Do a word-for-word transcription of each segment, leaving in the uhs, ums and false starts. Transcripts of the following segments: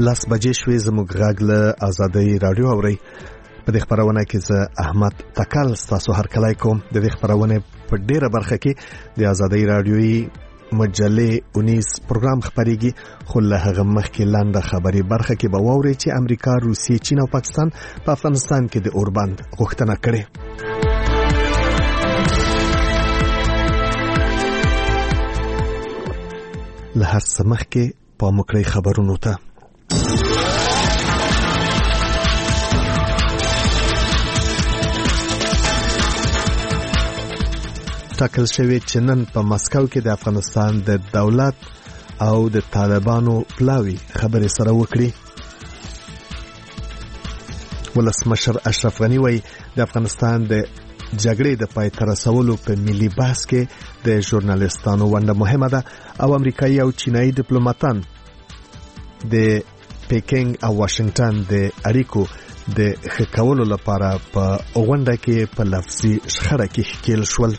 لاس بجې شوې زموږ غږ له آزادۍ رادیو اورئ. په دې خبرونه کې زه احمد تکل ستاسو هرکلی کوم. د دې خبرونه په ډیره برخه کې د آزادۍ رادیوي مجلې اونیس پروګرام خبرېږي، خو له هغه مخکې لنډه خبري برخه کې به واورئ چې امریکا، روسیې، چین او پاکستان په افغانستان کې د اوربند غوښتنه کړې. له هر څه مخکې پام وکړئ خبرونو ته. ټاکل شوی چې نن په مسکو کې د افغانستان د دولت او د طالبانو پلاوي خبرې سره وکړي. ولسمشر اشرف غنی وایي د افغانستان د جګړې د پای ته رسولو په ملي بحث کې د ژورنالیستانو ونډه مهمه ده او امریکایي او چینایي ډیپلوماټان د پیکینګ او واشنگټن د اړیکو د ښه کولو لپاره په غونډه کې په لفظي شخړه کې ښکېل شول.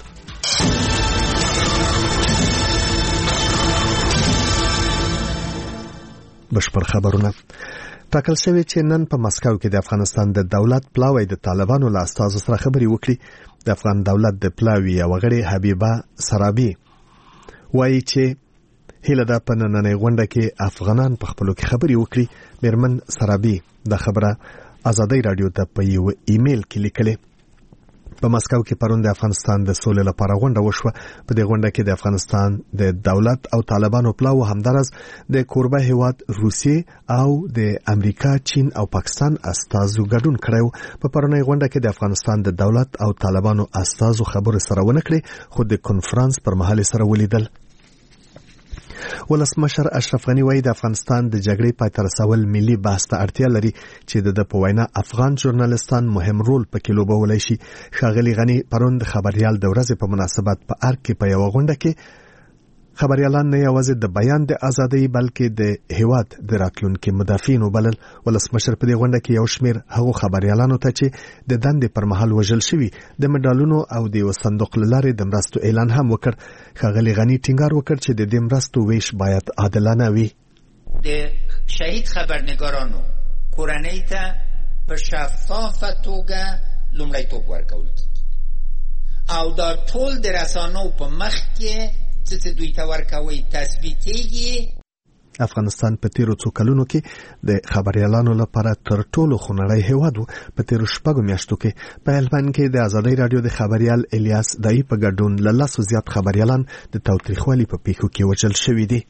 بشپړ خبرونه. ټاکل شوی چې نن په مسکو کې د افغانستان د دولت پلاوی د طالبانو له استازو سره خبرې وکړي. د افغان دولت د پلاوی یو غړي حبیبه سرابي وایي چې هیله ده په نننۍ غونډه کې افغانان په خپلو کې خبرې وکړي. میرمن سرابي د خبره آزادۍ رادیو ته په یو ایمیل کې لیکلې. په مسکو کې پرون د افغانستان د سولې لپاره غونډه وشوه. په دې غونډه کې د افغانستان د دولت او طالبانو پلاو همدارس د کوربه هیواد روسیې او د امریکا، چین او پاکستان استازو ګډون کړو. په پرونی غونډه کې د افغانستان د دولت او طالبانو استازو خبرې سره ونه کړې، خو د کنفرانس پر مهال سره ولیدل. ولسمشر اشرف غنی وایي د افغانستان د جګړې پای ته رسول ملي بحث ته اړتیا لري چې د په وینا افغان ژورنالیستان مهم رول پکې لوبولی شي. ښاغلي غنی پرون د خبریال د ورځې په مناسبت په ارګ کې په یوه غونډه کې خبریالان نه یوازې د بیان د ازادۍ بلکې د هیواد د راتلونکي مدافعین وبلل. ولسمشر په دې غونډه کې یو شمېر هغو خبریالانو ته چې د دندې پر مهال وژل شوي د مډالونو او د یو صندوق له لارې د مرستو اعلان هم وکړ. ښاغلي غني ټینګار وکړ چې د دې مرستو ویش باید عادلانه وي. د شهید خبرنګارانو کورنۍ ته په شفافه توګه لومړیتوب ورکول او دا ټول د رسانو په مخ کې چې دوی ته ورکوي تثبیتېږي. افغانستان په تیرو څو کلونو کې د خبریالانو لپاره تر ټولو خونړی هیواد و. په تیرو شپږو میاشتو کې په هلمند کې د آزادۍ رادیو د خبریال الیاس دای په ګډون له لسو زیات خبریالان د تاوتریخوالي په پیښو کې وژل شوي دي.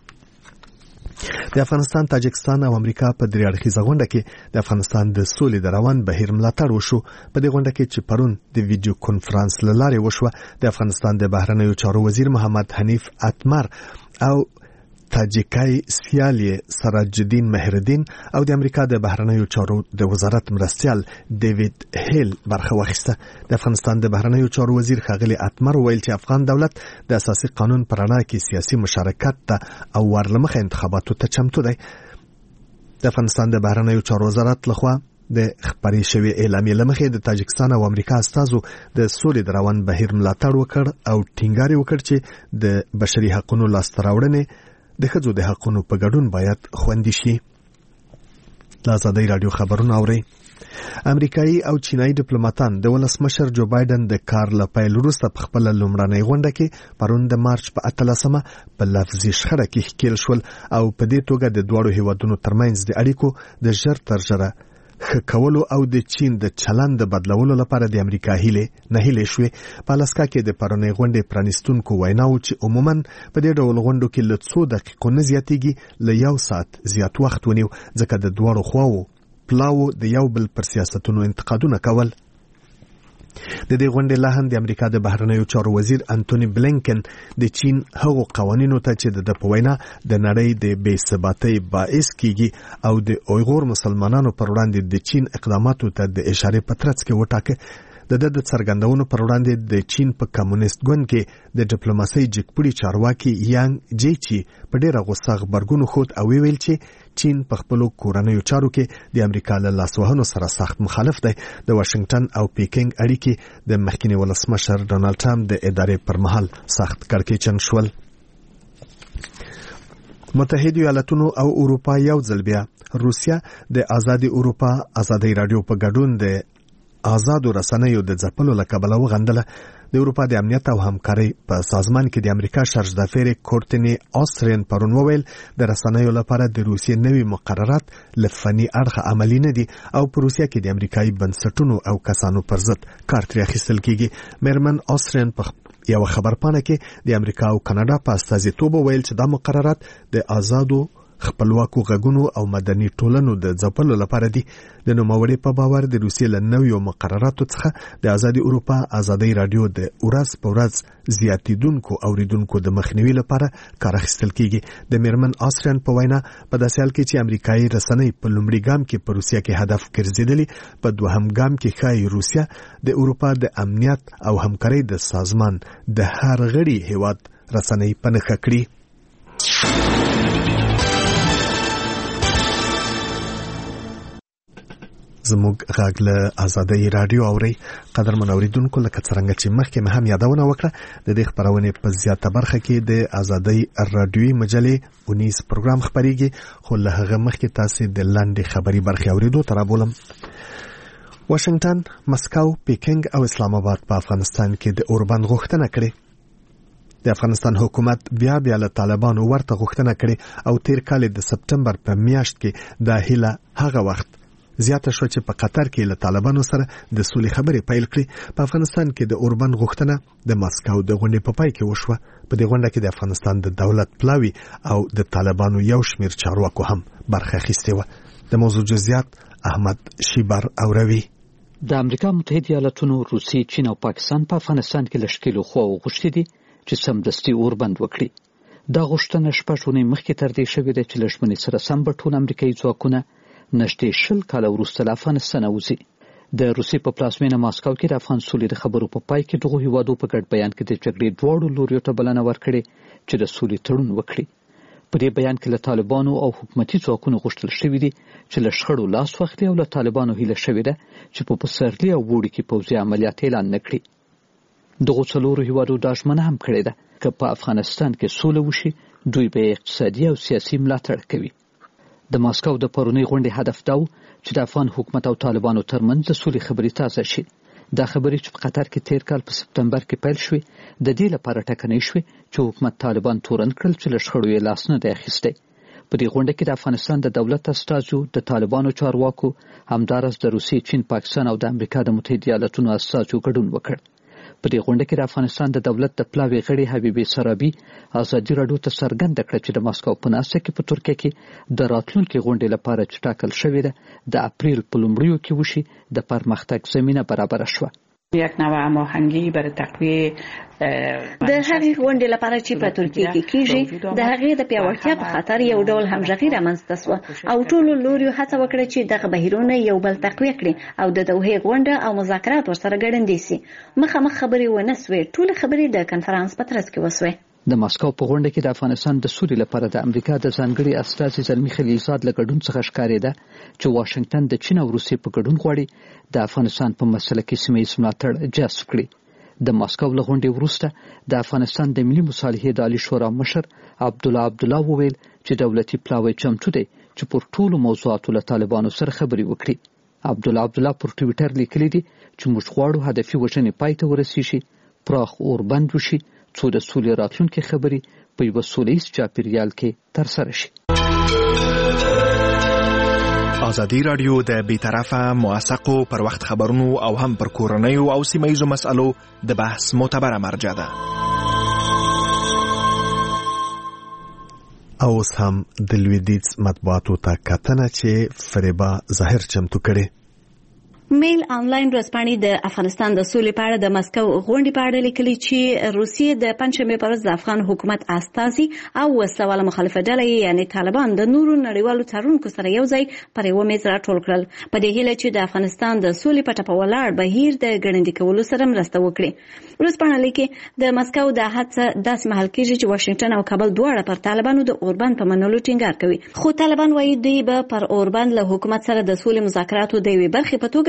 د افغانستان، تاجکستان او امریکا په درې اړخیزه غونډه کې د افغانستان د سولې د روان بهیر ملاتړ وشو. په دې غونډه کې چې پرون د ویډیو کنفرانس له لارې وشوه، د افغانستان د بهرنیو چارو وزیر محمد حنیف اتمر او تاجیکای سیالي سراج الدین مهردین او د امریکا د بهرنیو چارو د وزارت مرستیال ډیوډ هیل برخه واخیسته. د افغانستان د بهرنیو چارو وزیر ښاغلي اتمر ویل چې افغان دولت د اساسي قانون پر رڼا کې سیاسي مشارکت ته او ورلمخه انتخاباتو ته چمتو دی. د افغانستان د بهرنیو چارو وزارت لخوا د خبري شوی اعلامیې لمخې د تاجکستان او امریکا استازو د سولې د روان بهیر ملاتړ وکړ او ټینګار وکړ چې د بشري حقوقو لاسته راوړنې د ښځو د حقوقو په ګډون باید خوندي شي. د آزادۍ رادیو خبرونه اورئ. امریکایي او چینایي ډیپلوماټان د ولسمشر جو بایدن د کار له پیل وروسته په خپله لومړنۍ غونډه کې پرون د مارچ په اتلسمه په لفظي شخړه کې ښکېل شول او په دې توګه د دواړو هیوادونو ترمنځ د اړیکو د ژر تر ژره ښه کولو او د چین د چلند د بدلولو لپاره د امریکا هیلې نه هیلې شوې. په الاسکا کې د پرونۍ غونډې پرانیستونکو ویناو چې عموماً په دې ډول غونډو کې له څو دقیقو نه زیاتېږي له یو ساعت زیات وخت ونیو، ځکه د دواړو خواو پلاو د یو بل پر سیاستونو انتقادونه کول. د دې غونډې لا هم د امریکا د بهرنیو چارو وزیر انټونی بلینکن د چین هغو قوانینو ته چې د په وینا د نړۍ د بې ثباتۍ باعث کیږي او د اویغور مسلمانانو پر وړاندې د چین اقداماتو ته د اشارې په ترڅ کې وټاکه. د د څرګندونو پر وړاندې د چین په کمونیست ګوند کې د ډیپلوماسۍ جګپړي چارواکي یانګ جیچی په ډېره غوسه غبرګون وښود او ویل چې چین په خپلو کورنیو چارو کې د امریکا له لاسوهنو سره سخت مخالف دی. د واشنگټن او پیکینګ اړیکې د مخکینی ولسمشر ډونالډ ټرمپ د ادارې پر مهال سخت کړکېچن شول. متحده ایالاتونو او اروپا یو ځل بیا روسیا د آزادي اروپا آزادي رادیو په ګډون د آزادو رسنیو د ځپلو له کبله وغندله. د اروپا د امنیت او همکارۍ په سازمان کې د امریکا شرجدافیر کورتنی آسترین پرون وویل د رسنیو لپاره د روسیې نوي مقررات له فني اړخه عملي نه دي او په روسیا کې د امریکایي بنسټونو او کسانو پر ضد کار ترې اخیستل کیږي. میرمن آسترین په یو خبرپاڼه کې د امریکا او کاناډا په استازیتوب ویل چې دا مقررات د آزادو خپلواکو غږونو او مدني ټولنو د ځپلو لپاره دي. د نوموړي په باور د روسیې له نویو مقرراتو څخه د آزادي اروپا آزادي رادیو د ورځ په ورځ زیاتیدونکو اوریدونکو د مخنیوي لپاره کار اخیستل کیږي. د میرمن آسترین په وینا په داسې حال کې چې امریکایي رسنۍ په لومړي ګام کې په روسیا کې هدف ګرځېدلې، په دوهم ګام کې ښایي روسیا د اروپا د امنیت او همکارۍ د سازمان د هر غړي هیواد رسنۍ په نښه کړي. زموږ غږ له آزادۍ رادیو اوري. قدرمن اوریدونکو، لکه څنګه چې مخکې مې هم یادونه وکړه، د دې خبرونې په زیاته برخه کې د آزادۍ رادیوي مجلې اونیس پروګرام خبريږي، خو له هغه مخکې تاسو د لاندې خبري برخه اوریدو تر بولم. واشنگټن، مسکو، پیکینګ او اسلام آباد په افغانستان کې د اوربند غوښتنه کړې. د افغانستان حکومت بیا بیا له طالبانو ورته غوښتنه کړې او تیر کال د سپتمبر په میاشت کې د هیله هغه وخت زیاته شو چې په قطر کې له طالبانو سره د سولې خبرې پیل کړې. په افغانستان کې د اوربند غوښتنه د مسکو د غونډې په پای کې وشوه. په دې غونډه کې د افغانستان د دولت پلاوی او د طالبانو یو شمیر چارواکو هم برخه اخیستې و. د موضوع جزئیات احمد شیبر اوروي. د امریکا متحده ایالاتونو، روسیې، چین او پاکستان په افغانستان کې لشکلو خو غوښتي دي چې سمدستي اوربند وکړي. دا غوښتنه شپږ ورځې مخکې تر دې شوې ده چې لښمنې سره سم به ټول امریکایي ځواکونه نږدې شل کاله وروسته له افغانستان وځي. د روسیې په پلازمینه ماسکو کې د افغان سولې د خبرو په پای کې دغه هیوادو په ګډ بیان کې د جګړې دواړو لوریو ته بلنه ورکړې چې د سولې تړون وکړي. په دې بیان کې له طالبانو او حکومتي ځواکونو غوښتل شوې دي چې له شخړو لاس واخلي او له طالبانو هیله شوې ده چې په پسرلي او وړي کې پوځي عملیات اعلان نکړي. دغه څلورو هیوادو دا ژمنه هم کړې ده که په افغانستان کې سوله وشي، دوی به اقتصادي او سیاسي ملاتړ کوي. د ماسکو د پرونی غونډې هدف دا و چې د افغان حکومت او طالبانو ترمنځ د سولې خبرې تازه شي. دا خبرې چې په قطر کې تیر کال په سپتمبر کې پیل شوې، د دې لپاره ټاکنې شوې چې حکومت طالبان تورن کړل چې له شخړو یې لاس نه دی اخیستی. په دې غونډه کې د افغانستان د دولت استازو، د طالبانو چارواکو، همدارس د روسیې، چین، پاکستان او د امریکا د متحده ایالاتونو استازو ګډون وکړ. په دې غونډه کې د افغانستان د دولت د پلاوی غړي حبیبي سرابي آزادي رادیو ته څرګنده کړه چې د ماسکو په ناسته کې په ترکیه کې د راتلونکي غونډې لپاره چې ټاکل شوې ده د اپریل په لومړیو کې وشي د پرمختګ زمینه برابر شوه. یک نوع هماهنگی برای تقویه د هغې غونډې لپاره چې په ترکیه کې کیږي د هغې د پیاوړتیا په خاطر یو ډول همغږي رامنځته شوه او ټولو لوریو هڅه وکړه چې دغه بهیرونه یو بل تقویه کړي او د دوحې غونډه او مذاکرات ورسره ګړندې شي. مخامخ خبرې ونه سوې، ټولې خبرې د کنفرانس په ترڅ کې وسوې. د ماسکو په غونډه کې د افغانستان د سولې لپاره د امریکا د ځانګړي استازي زلمی خلیلزاد له ګډون څخه ښکارېده چې واشنگټن د چین او روسیې په ګډون غواړي د افغانستان په مسله کې سیمه ییز ملاتړ جذب کړي. د ماسکو له غونډې وروسته د افغانستان د ملي مصالحې د عالی شورا مشر عبدالله عبدالله وویل چې دولتي پلاوی چمتو دی چې پر ټولو موضوعاتو له طالبانو سره خبرې وکړي. عبدالله عبدالله پر ټویټر لیکلی دی چې موږ غواړو هدفي وژنې پای ته ورسیږي، پراخ اوربند وشي، څو د سولې راتلونکي خبرې په یوه سولیز چاپیریال کې ترسره شي. ازادي رادیو د بیطرفه، موثقو پر وخت خبرونو او هم پر کورنیو او سیمه‌ییزو مسألو د بحث معتبره مرجع ده. اوس هم د لویدیځ مطبوعاتو ته کتنه چې فریبا ظاهر چمتو کړي. میل آنلاین ورځپاڼې د افغانستان د سولې په اړه د مسکو غونډې په اړه لیکلي چې روسیې د پنځشنبې پر ورځ د افغان حکومت استازي او وسله مخالفه ډله یعنی طالبان د نورو نړیوالو څارونکو سره یو ځای پر یوه میز راټول کړل په دې هیله چې د افغانستان د سولې په ټپه ولاړ بهیر د ګړندي کولو سره مرسته وکړي. ورځپاڼه لیکي د مسکو د هڅه داسې مهال کېږي چې واشنگټن او کابل دواړه پر طالبانو د اوربند په منلو ټینګار کوي، خو طالبان وایي دوی به پر اوربند له حکومت سره د سولې مذاکراتو د یوې برخې په توګه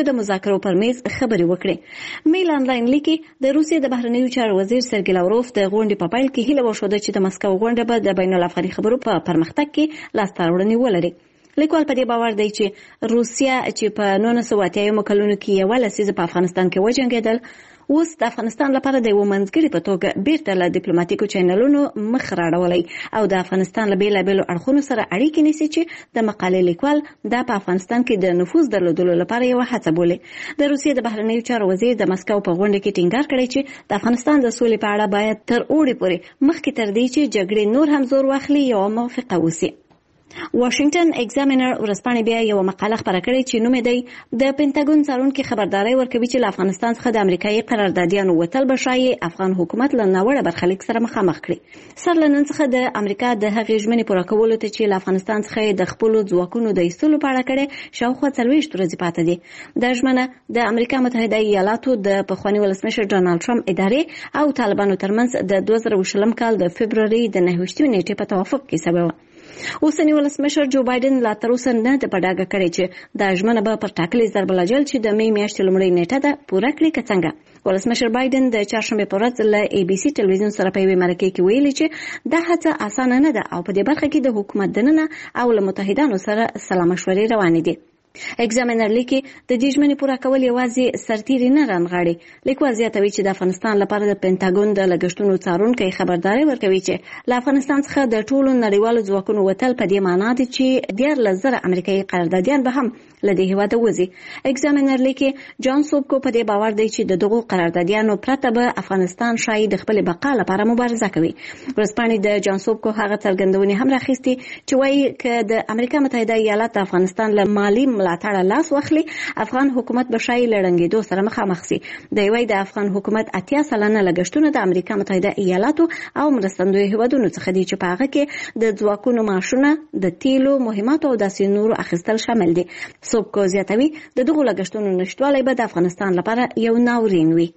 د مذاکرو پر میز خبرې وکړې. میل آنلاین لیکي د روسیې د بهرنیو چارو وزیر سرګی لاوروف د غونډې په پیل کې هیله وښوده چې د مسکو غونډه به د بین الافغاني خبرو په پرمختګ کې لاسته راوړنې ولري. لیکوال په دې باور دی چې روسیا چې په نولس سوه اتیا کلونو کې یوه لسیزه په افغانستان کې وجنګېدل، اوس د افغانستان لپاره د یو منځګړي په توګه بیرته له ډیپلوماټیکو چینلونو مخ راړولی او د افغانستان له بیلابیلو اړخونو سره اړیکې نیسي چې د مقالې لیکوال دا په افغانستان کې د نفوذ درلودلو لپاره یو هڅه بولي. د روسیې د بهرنیو چارو وزیر د مسکو په غونډه کې ټینګار کړی چې د افغانستان د سولې په اړه باید تر اوړي پورې مخکې تر دې چې جګړې نور هم زور واخلي یو موافقه وسی. واشنگټن ایگزامینر ورځپاڼې بیا یو مقاله خپره کړې چې نوم یې دی د پینټاګون څارونکي خبرداري ورکوي چې له افغانستان څخه د امریکایي قراردادیانو وتل به شایي افغان حکومت له ناوړه برخلیک سره مخامخ کړي. سر له نن څخه د امریکا د هغې ژمنې پوره کولو ته چې له افغانستان څخه د خپلو ځواکونو د ایستلو په اړه کړې شاوخوا څلوېښت ورځې پاته دي. دا ژمنه د امریکا متحده ایالاتو د پخواني ولسمشر ډانلډ ټرمپ ادارې او طالبانو ترمنځ د دوه زره شلم کال د فبروري د نهه ویشتمې نیټې په توافق کې سوې وه. اوسنی ولسمشر جو بایدن لا تر اوسه نه د پډاګه کړی چې د ژمنه به پر ټاکلې ضرب الاجل چې د می میاشتې لومړۍ نیټه ده پوره کړي که څنګه. ولسمشر بایدن د چهارشنبې په ورځ له ای بي سي ټلویزیون سره په یوې مرکې کې ویلي چې دا هڅه اسانه نه ده او په دې برخه کې د حکومت دننه او له متحدانو سره سلا مشورې روانې دي. ایگزامینر لیکي د دې ژمنې پوره کول یوازې سرتیري نه رانغاړي. لیکوال زیاتوي چې د افغانستان لپاره د پینټاګون د لګښتونو څارونکی خبرداري ورکوي چې له افغانستان څخه د ټولو نړیوالو ځواکونو وتل په دې معنا دی چې دیارلس زره امریکایي قراردادیان به هم له دې هېواده وځي. ایگزامینر لیکي جان سوبکو په دې باور دی چې د دغو قراردادیانو پرته به افغانستان شاید د خپلې بقا لپاره مبارزه کوي. ورځپاڼې د جان سوبکو هغه څرګندونې هم راخیستې چې وایي که د امریکا متحده ایالات د افغانستان له مالي ملاتړه لاس واخلي افغان حکومت به شاید له ړنګېدو سره مخامخ سي. دی وايي د افغان حکومت اتیا سلنه لګښتونه د امریکا متحده ایالاتو او مرستندویو هیوادونو څخه دي چې په هغه کې د ځواکونو معاشونه د تیلو مهماتو او داسې نورو اخیستل شامل دي. سوبکو زیاتوي د دغو لګښتونو نشتوالی به د افغانستان لپاره یو ناورین وي.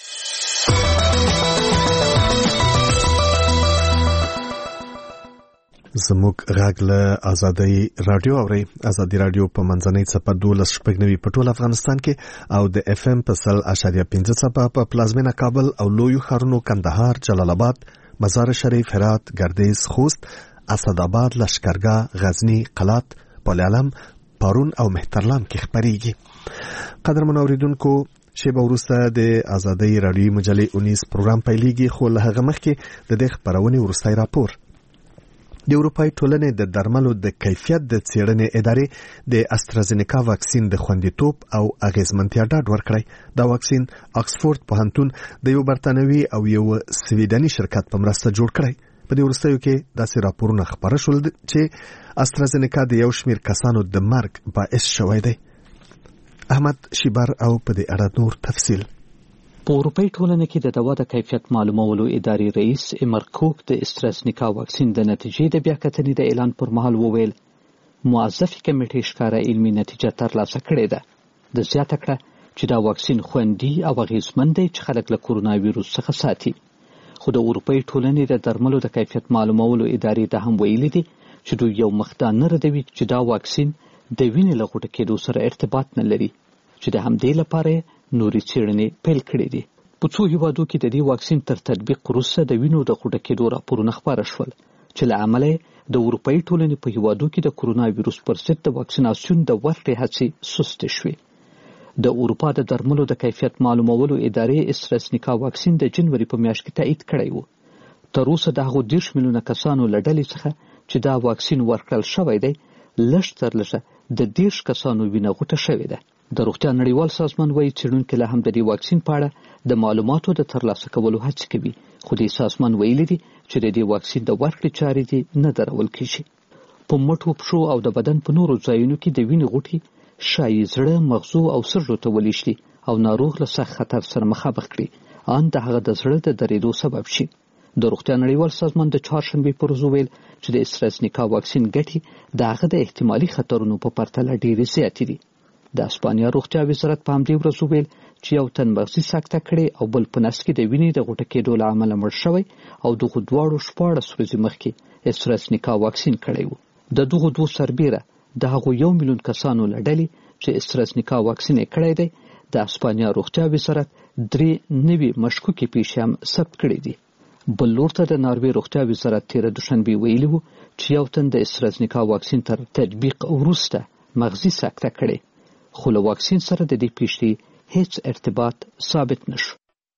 زموږ غږ له ازادي رادیو اوري. ازادي رادیو په منځنۍ څپه دولس شپږ نوي په ټول افغانستان کې او د اف ام په سل اشاریه پنځه څپه په پلازمینه کابل او لویو ښارونو کندهار، جلال آباد، مزار شریف، هرات، ګردیز، خوست، اسداباد، لشکرګاه، غزنی، قلات، پالعلم، پارون او مهترلام کې خبرېږي. قدرمن اوریدونکو، شیبه وروسته د ازادي رادیو مجلې اونیس پروګرام پیلېږي، خو له هغه مخکې د دې خبرونې وروستی راپور. د اروپای ټولنې د درملو د کیفیت د څېړنې ادارې د استرازینیکا واکسین د خوندیتوب او اغیزمنتیا ډاډ ورکړی. دا واکسین اکسفورد پوهنتون د یو برتانوي او یو سویډني شرکت په مرسته جوړ کړی. په دې وروستیو کې داسې راپورونه خپاره شول چې استرازینیکا د یو شمېر کسانو د مرګ باعث شوی دی. احمد شیبر او په دې اړه نور تفصیل. په اروپای ټولنه کې د دوا د کیفیت معلومولو ادارې رئیس ایمر کوک د استرازینیکا واکسین د نتیجې د بیاکتنې د اعلان پر مهال وویل موظفې کمیټې ښکاره علمي نتیجه ترلاسه کړې ده. د زیاته کړه چې دا واکسین خوندي او اغیزمن دی چې خلک له کورونا ویروس څخه ساتي. خو د اروپای ټولنې د درملو د کیفیت معلومولو ادارې ته هم ویلي دي چې دوی یو مخدا نه ردوي چې دا واکسین د وینې له غوټه کېدو سره ارتباط نه لري چې د همدې لپاره نوري څېړنې پیل کړې دي. په څو هیوادو کې د دې واکسین تر تطبیق وروسته د وینو د غوټه کېدو راپورونه خپاره شول چې له امله د اروپایي ټولنې په هیوادو کې د کورونا ویروس پر ضد د واکسیناسیون د ورکړې هڅې سستې شوې. د اروپا د درملو د کیفیت معلومولو ادارې استرازینیکا واکسین د جنوري په میاشت کې تایید کړی و. تر اوسه د هغو دېرش میلیونه کسانو له ډلې څخه چې دا واکسین ورکړل شوی دی لږ تر لږه د دېرش کسانو وینه غوټه شوې ده. د روغتیا نړیوال سازمان وایي څېړونکي لا هم د دې واکسین په اړه د معلوماتو د ترلاسه کولو هڅې کوي، خو د سازمان ویلي دي چې د دې واکسین د ورکړې چارې دي نه درول کېږي. په مټو، پښو او د بدن په نورو ځایونو کې د وینې غوټې ښایي زړه، مغزو او سږو ته ولېږدي او ناروغ له سخت خطر سره مخامخ کړي، ان د هغه د زړه د درېدو سبب شي. د روغتیا نړیوال سازمان د چهارشنبې پر ورځ وویل چې د استرازینیکا واکسین ګټې د هغه د احتمالي خطرونو په پرتله ډېرې زیاتې دي. د اسپانیا روغتیا وزارت په همدې ورځ وویل چې یو تن مغزي سکته کړې او بل په نس کې د وینې د غوټه کېدو له امله مړ شوی او دغو دواړو شپاړس ورځې مخکې استرازینیکا واکسین کړی و. د دغو دوو سربیره د هغو یو میلیون کسانو له ډلې چې استرازنیکا واکسین یې کړی دی. د اسپانیا روغتیا وزارت درې نوي مشکوکې پیښې هم ثبت کړي دي. بل لور ته د ناروې روغتیا وزارت تېره دوشنبې ویلي وو چې یو تن د استرازنیکا واکسین تر تطبیق وروسته مغزي سکته کړې، خو له واکسین سره د دې پیښې هیڅ ارتباط ثابت نشو.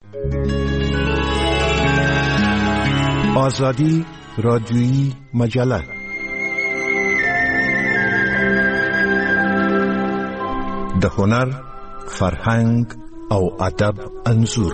آزادی رادیویی مجله د هنر، فرهنګ او ادب انځور.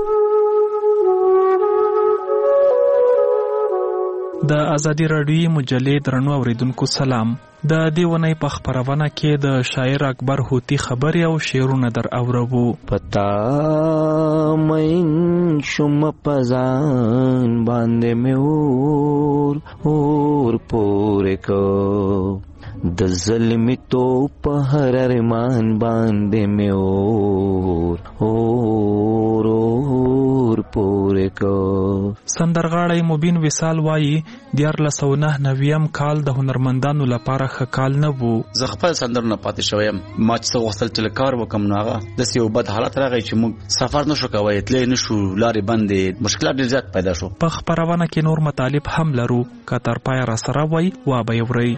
د آزادی رادیویی مجلې درنو اوریدونکو سلام. د دې ونې په خپرونه کې د شاعر اکبر هوتی خبرې او شعرونه در اورو. پتا مین شم پزان باندې مې اور اور پورې کو د ظلمي تو په هر ارمان باندې مې اور اور اور پورې کو. سندرغاړی مبین وصال وایي دیارلس سوه نهه نویم کال د هنرمندانو لپاره ښه کال نه و. زه خپل سندرونه پاتې شویم. ما چې څه غوښتل چې کار وکم نو هغه داسې یو بد حالت راغی چې موږ سفر نشو کولی، تللی نشو، لارې بندې، مشکلات ډېر زیات پیدا شو. په خپرونه کې نور مطالب هم لرو که تر پایه راسره وئ وا به یې اورئ.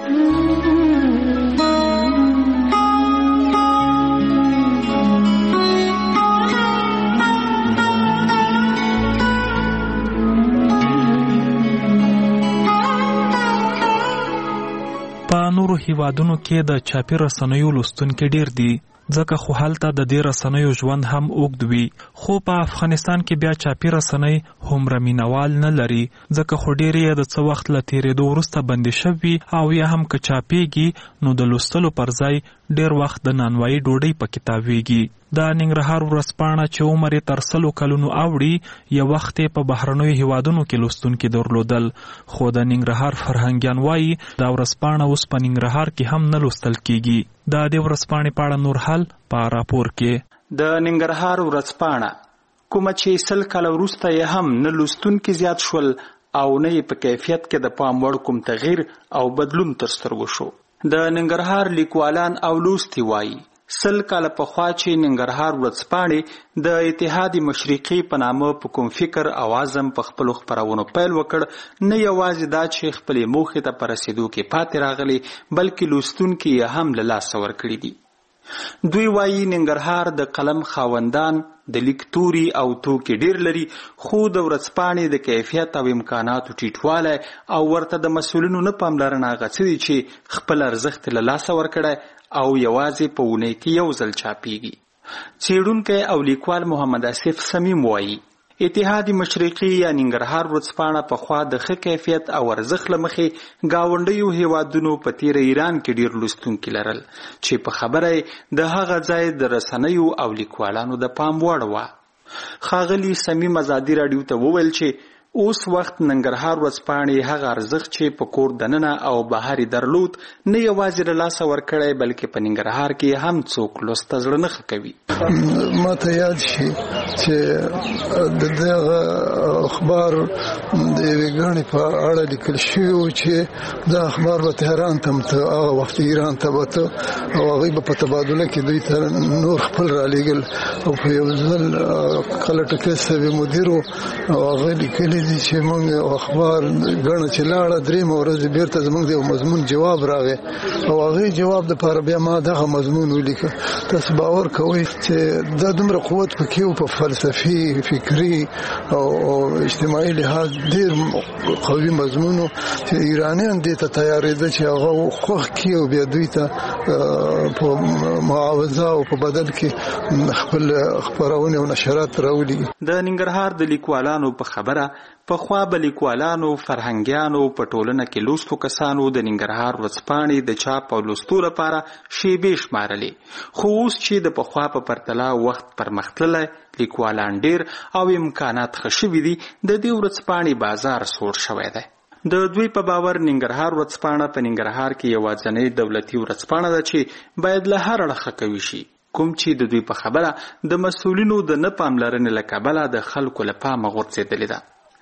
په نورو هیوادونو کې د چاپي رسنیو لوستونکي ډیر دي، ځکه خو هلته د دې رسنیو ژوند هم اوږد وي. خو په افغانستان کې بیا چاپي رسنۍ هومره مینوال نه لري، ځکه خو ډېرې یې د څه وخت له تېرېدو وروسته بندې شوي او یا هم که چاپېږي نو د لوستلو پر ځای ډېر وخت د نانوایي ډوډۍ پکې تاویږي. د ننګرهار ورځپاڼه چې عمر یې تر سلو کلونو اوړي یو وخت یې په بهرنیو هیوادونو کې لوستونکي درلودل، خو د ننګرهار فرهنګیان وایي دا ورځپاڼه اوس په ننګرهار کې هم نه لوستل کیږي. د دې ورځپاڼې په اړه نور حال په راپور کې. د ننګرهار ورځپاڼه کومه چې سل کاله وروسته یې هم نه لوستونکي زیات شول او نه یې په کیفیت کې د پام وړ کوم تغییر او بدلون تر سترګو شو. د ننګرهار لیکوالان او لوستي وایي سل کاله پخوا چې ننګرهار ورځپاڼې د اتحاد مشرقي په نامه په کوم فکر او عزم په خپلو خپرونو پیل وکړ، نه یوازې دا چې خپلې موخې ته په رسېدو کې پاتې راغلي بلکې لوستونکي یې هم له لاسه ورکړي دي. دوی وایي ننګرهار د قلم خاوندان د لیک توري او توکي ډیر لري، خو د ورځپاڼې د کیفیت او امکاناتو ټیټوالی او ورته د مسؤلینو نه پاملرنه هغه څه دي چې خپل ارزښت له لاسه ورکړی او یوازې په اونۍ کې یو ځل چاپیږي. څېړونکی او لیکوال محمد آصف صمیم وایي اتحاد مشرقي یا ننګرهار ورځپاڼه پخوا د ښه کیفیت او ارزښت له مخې ګاونډیو هیوادونو په تېره ایران کې ډېر لوستونکي لرل چې په خبره د هغه ځای د رسنیو او لیکوالانو د پام وړ وه. ښاغلي صمیم ازادي راډیو ته وویل چې اوس وخت ننګرهار ورځپاڼې هغه ارزښت چې په کور دننه او بهر درلود نه یوازې له لاسه ورکړی بلکې په ننګرهار کې هم څوک لوست ته زړه نه ښه کوي. ما ته یاد شي چې د دغه اخبار د یوې ګڼې په اړه لیکل شوي وو چې دا اخبار به تهران ته هغه وخت ایران ته به ته او هغوی به په تبادله کې دوی ته نور خپل رالېږل او په یو ځل کله ټکی سوي مدیر و او هغه لیکلي دي چې موږ اخبار ګڼه چې لاړه درېیمه ورځ بېرته زموږ د یو مضمون جواب راغی او هغې جواب دپاره بیا ما دغه مضمون ولیکه. تاسو باور کوئ چې دا دومره قوت پکې و په فلسفي، فکري او اجتماعي لحاظ ډېر قوي مضمون و چې ایرانیان دې ته تیارېده چې هغه خوښ کړي او بیا دوی ته په معاوضه او په بدل کې خپل خپرونې او نشرات راولي. د ننګرهار د لیکوالانو په خبره پخوا به لیکوالانو، فرهنګیانو، په ټولنه کې لوستو کسانو د ننګرهار ورځپاڼې د چاپ او لوستو لپاره شیبې شمارلې، خو اوس چې د پخوا په پرتله وخت پرمختللی، لیکوالان ډېر او امکانات ښه شوي دي، د دې ورځپاڼې بازار سوړ شوی دی. د دوی په باور ننګرهار ورځپاڼه په ننګرهار کې یوازینۍ دولتي ورځپاڼه ده چې باید له هر اړخه قوي شي، کوم چې د دوی په خبره د مسؤلینو د نه پاملرنې له کبله د خلکو له پامه غورځېدلې ده.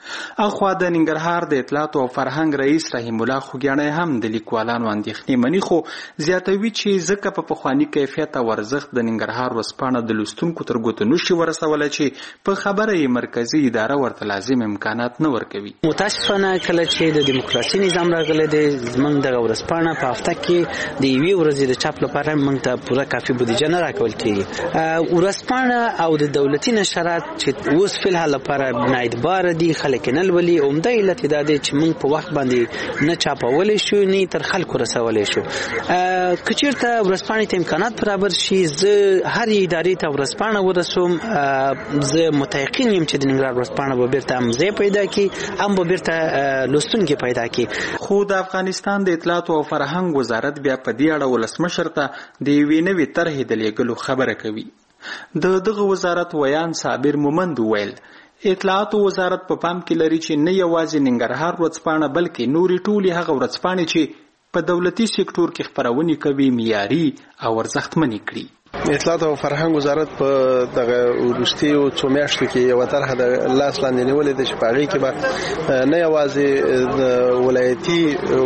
اخوا د ننګرهار د اطلاعات او فرهنګ رئیس رحیم الله خوګیاڼی هم د لیکوالانو اندېښنې مني، خو زیاتوي چې ځکه په پخواني کیفیت او ارزښت د ننګرهار ورځپاڼه د لوستونکو تر ګوتو نشي ورسولی چې په خبره یې مرکزي اداره ورته لازم امکانات نه ورکوي. متاسفانه کله چې د دیموکراسي نظام راغلی دی زموږ دغه ورځپاڼه په هفته کې د یوې ورځې د چاپ لپاره موږ ته پوره کافي بودیجه نه راکول کېږي. ورځپاڼه او د دولتي نشرات چې اوس فلحال لپاره نااعتباره دي، خلک نه لولي. عمده علت دا دی چې موږ په وخت باندې نه چاپولی شو نه تر خلکو رسولی شو. که چېرته ورځپاڼې ته امکانات برابر شي، زه هر ادارې ته ورځپاڼه ورسوم. زه متيقن یم چې د ننګرهار ورځپاڼه به بیرته هم ځای پیدا کړي، هم به بیرته لوستونکي پیدا کړي. خو د افغانستان د اطلاعات او فرهنګ وزارت بیا په دې اړه ولسمشر ته د یوې نوې طرحې د لیږلو خبره کوي. د دغه وزارت ویان صابر مومند ویل اطلاعات وزارت په پام کې لري چې نه یوازې ننګرهار ورځپاڼه بلکې نورې ټولې هغه ورځپاڼې چې په دولتي سکتور کې خپرونې کوي معیاري او ارزښتمنې کړي. اطلاعات او فرهنګ وزارت په دغه وروستیو څو میاشتو کې یو طرح د لاس لاندې نیولې ده چې په هغې کې به نه یوازې د ولایتي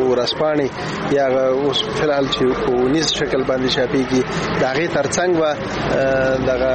ورځپاڼې یا اوس فلحال چې په ونیز شکل باندې چاپېږي د هغې تر څنګ به دغه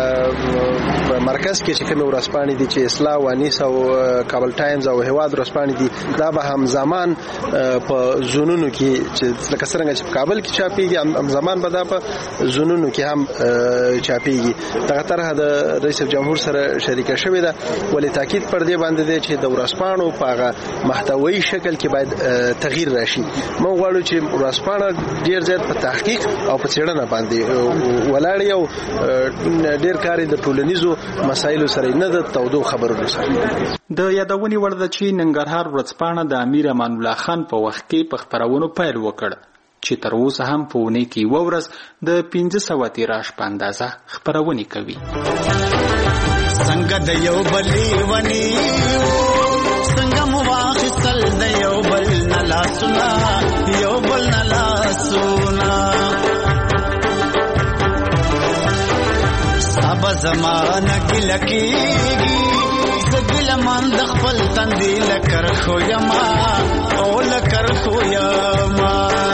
په مرکز کې چې کومې ورځپاڼې دي چې اصلاح وانیس او کابل ټایمز او هېواد ورځپاڼې دي دا به همزمان په زونونو کې چې لکه څرنګه چې په کابل کې چاپېږي همزمان به دا په زونونو کې هم چاپیږي. دغه طرح د رئیس جمهور سره شریکه شوې ده، ولې تاکید پر دې باندې دی چې د ورځپاڼو په هغه محتوایي شکل کې باید تغییر راشي. موږ غواړو چې ورځپاڼه ډېر زیات په تحقیق او په څېړنه باندې ولاړ او ډېر کار د ټولنیزو مسایلو سره نه د تودو خبرونو سره. د یادونې وړ ده چې ننګرهار ورځپاڼه د امیر امان الله خان په وخت کې په خپرونو پیل وکړ چې تر اوسه هم په اونۍ کې یوه ورځ د پنځه سوه تیراژ په اندازه خپرونې کوي. څنګه د یو بلې ونې څنګه مو واخیستل د یو بل نه لاسونه یو بل نه لاسونه ستا به زمانه ګیله کېږي زه ګیله من د خپل تندي له کرښو یما او له کرښو یما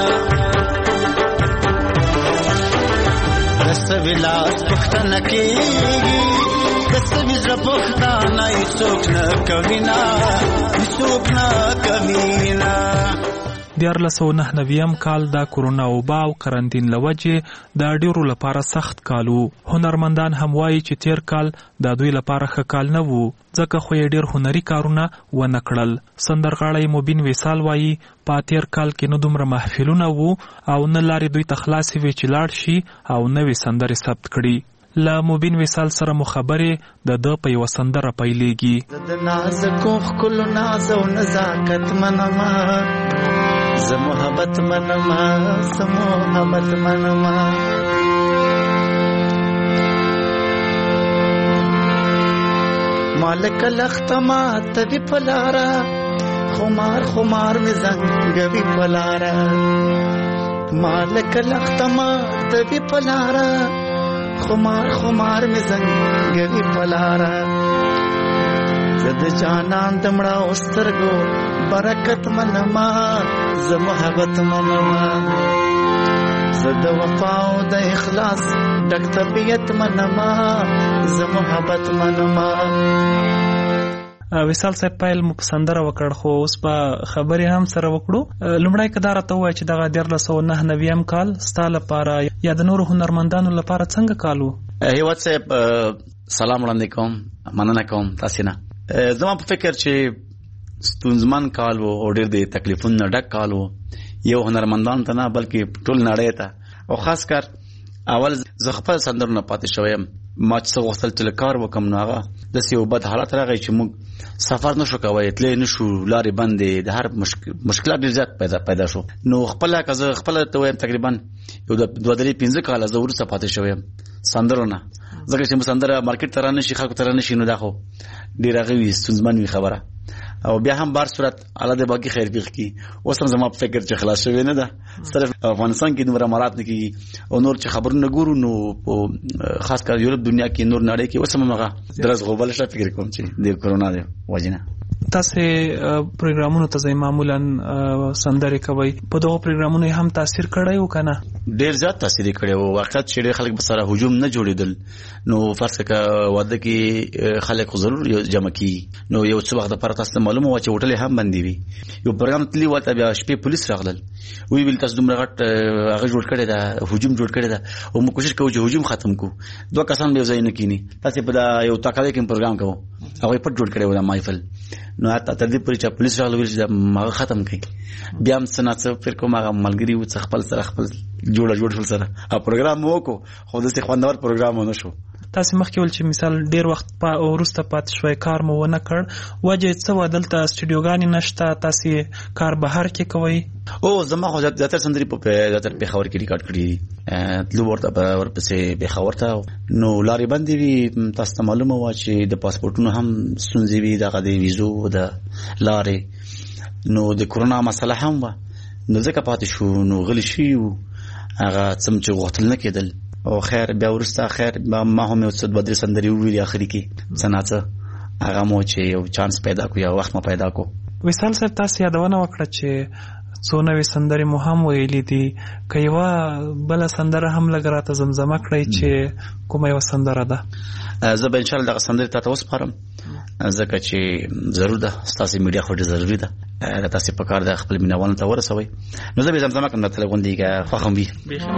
سویلاس پختنه کېږي که سوي زړه پښتانه هېڅوک نه کوي نه هېڅوک نه کوي نه. دیارلس سوه نهه نویم کال د کورونا وبا او قرنطین له وجې د ډېرو لپاره سخت کال و. هنرمندان هم وایي چې تیر کال د دوی لپاره ښه کال نه و، ځکه خو یې ډېر هنري کارونه ونه کړل. سندرغاړی مبین وصال وایي په تیر کال کې نه دومره محفلونه وو او نه لارې دوی ته خلاصې وې چې لاړ شي او نوې سندرې ثبت کړي. له مبین وصال سره مو خبرې د ده په یوه سندره پیلېږي. د نازکو ښکلو ناز او نزاکت منمه زه محبت منمه زه محبت منمه مالک لختما تبی پلارا خمار خمار می زنگوی پلارا مالک لختما تبی پلارا خمار خمار می زنگوی پلارا زد جانان دمڑا استرگو برکت منما ز محبت منما زد وفاو د اخلاص ډک طبیعت منما ز محبت منما. وصال صاحب پیل مو په سندره وکړ، خو اوس په خبرې هم سره وکړو. لومړی که دا راته ووایه چې دغه دیارلس سوه نهه نویم کال ستا لپاره یا د نورو هنرمندانو لپاره څنګه کال و؟ هیواد صاحب سلام وړاندې کوم، مننه کوم تاسې نه. زما په فکر چې ستونزمن کال و او ډېر د تکلیفونو ډک کال و، یو هنرمندانو ته نه بلکې ټول نړۍ ته، او خاص کر اول زه خپل سندرونه پاتې شوی یم. ما چې څه غوښتل چې کار وکړم نو هغه داسې یو بد حالت راغی چې موږ سفر نشو کولی، تللی نشو، لارې بندې، د هر مشکلات ډېر زیات پیدا پیدا شو. نو خپله که زه خپله ته وایم تقریبا یو دوه درې پنځه کاله زه وروسته پاتې شوی یم سندرو نه، ځکه چې سندره مارکېټ ته رانشي، خلکو ته رانشي، نو دا خو ډېر هغه وي ستونزمن وي خبره. او بیا هم بار صورت الله دې باقي خیر پېښ کړي. اوس هم زما په فکر چې خلاص شوی نه ده، صرف افغانستان کې دومره مرات نه کېږي او نور چې خبرونه ګورو نو په خاص کر یورپ دنیا کې نور نړۍ کې اوس هم هغه درز غوبل شته. فکر کوم چې د کرونا د وجې نه تاسو پروګرامونو ته ځای معمولا سندري کوي په دغه پروګرامونو هم تاثیر کړی و کنه؟ ډیر زیات تاثیر کړی و. واقعیت چې ډیر خلک به سره هجوم نه جوړیدل نو فرض کړه واده کې خلک ضرور جمع کی نو یو څه وخت لپاره تاسو معلومه و چې هوټل هم بندي وي. یو پروګرام تلی وته بیا شپې پولیس راغلل وی ویل تاسو دومره غټ هغه جوړ کړی دا هجوم جوړ کړی دا او موږ کوشش کوو چې هجوم ختم کو. دوه کسان به ځای نه کینی تاسو په دا یو تاکاوي کې پروګرام کوو هغه پټ جوړ کړی و دا محفل نو اته تر دې پورې چې پولیس راغلل چې دا ما ختم کړي بیا هم سناڅ پر کومه ملګری و څخه خپل سره خپل جوړ جوړ فل سره ا پروګرام وکړو خو د څه خوندور پروګرام ونه شو. تاسو مخکې ول چې مثال ډیر وخت په ورسته پات شوي کار مو ونه کړ وجه څه ودلته سټډیوګانی نشته تاسو کار بهر کې کوي؟ او زما خو زیاتره سندري په زیاتره په خبر کې ریکارډ کړی تلو ورته په ورپسې به خبرته نو لاري باندې وی تاسو معلومه و چې د پاسپورتونو هم سنځي وی دغه د ویزو د لاري نو د کورونا مسله هم و نو ځکه پاتې شو نو غلی شي هغه څم چې غوښتل نه کېدل او خیر بیا ورسته خیر ما هم یو څه د بدر سندري ویلي اخري کې سناڅه هغه مو چې یو چانس پیدا کو یا وخت ما پیدا کو. وصال صاحب تاسو یادونه وکړه چې څو نوې سندري مو هم ویلي دي کایوا بل سندره هم لګراته زمزمه کړی چې کومه یو سندره ده؟ زه به ان شاء الله دغه سندري تاسو وسپارم ځکه چې ضرور ده تاسو میډیا خو ډېر ضروري ده تاسو په کار د خپل مینوالو ته ورسوي نو زه به زمزمه کوم د تلګون دیګه خوښم وي.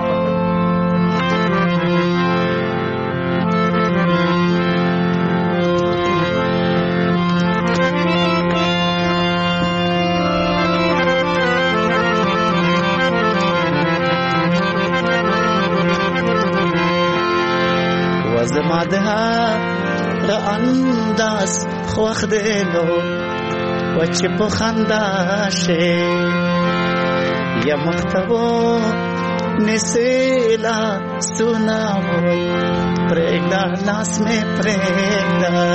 انداز خوخ دلو وچ په خندا شه یا مختبو نسیلا سناوي پرېګدا لاس مې پرېګدا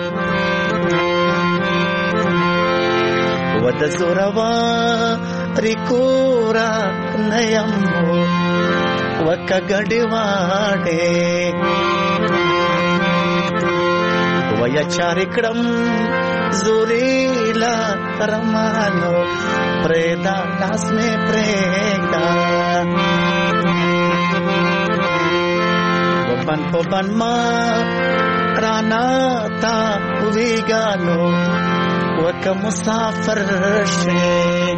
ود زوروا ریکورا نیمو وک ګډي واډه ویا چارکړم زوريلا رمانو پرېدا لاس مې پرېګدا وبن وبن ما رانا تا ویګانو وک مسافر شه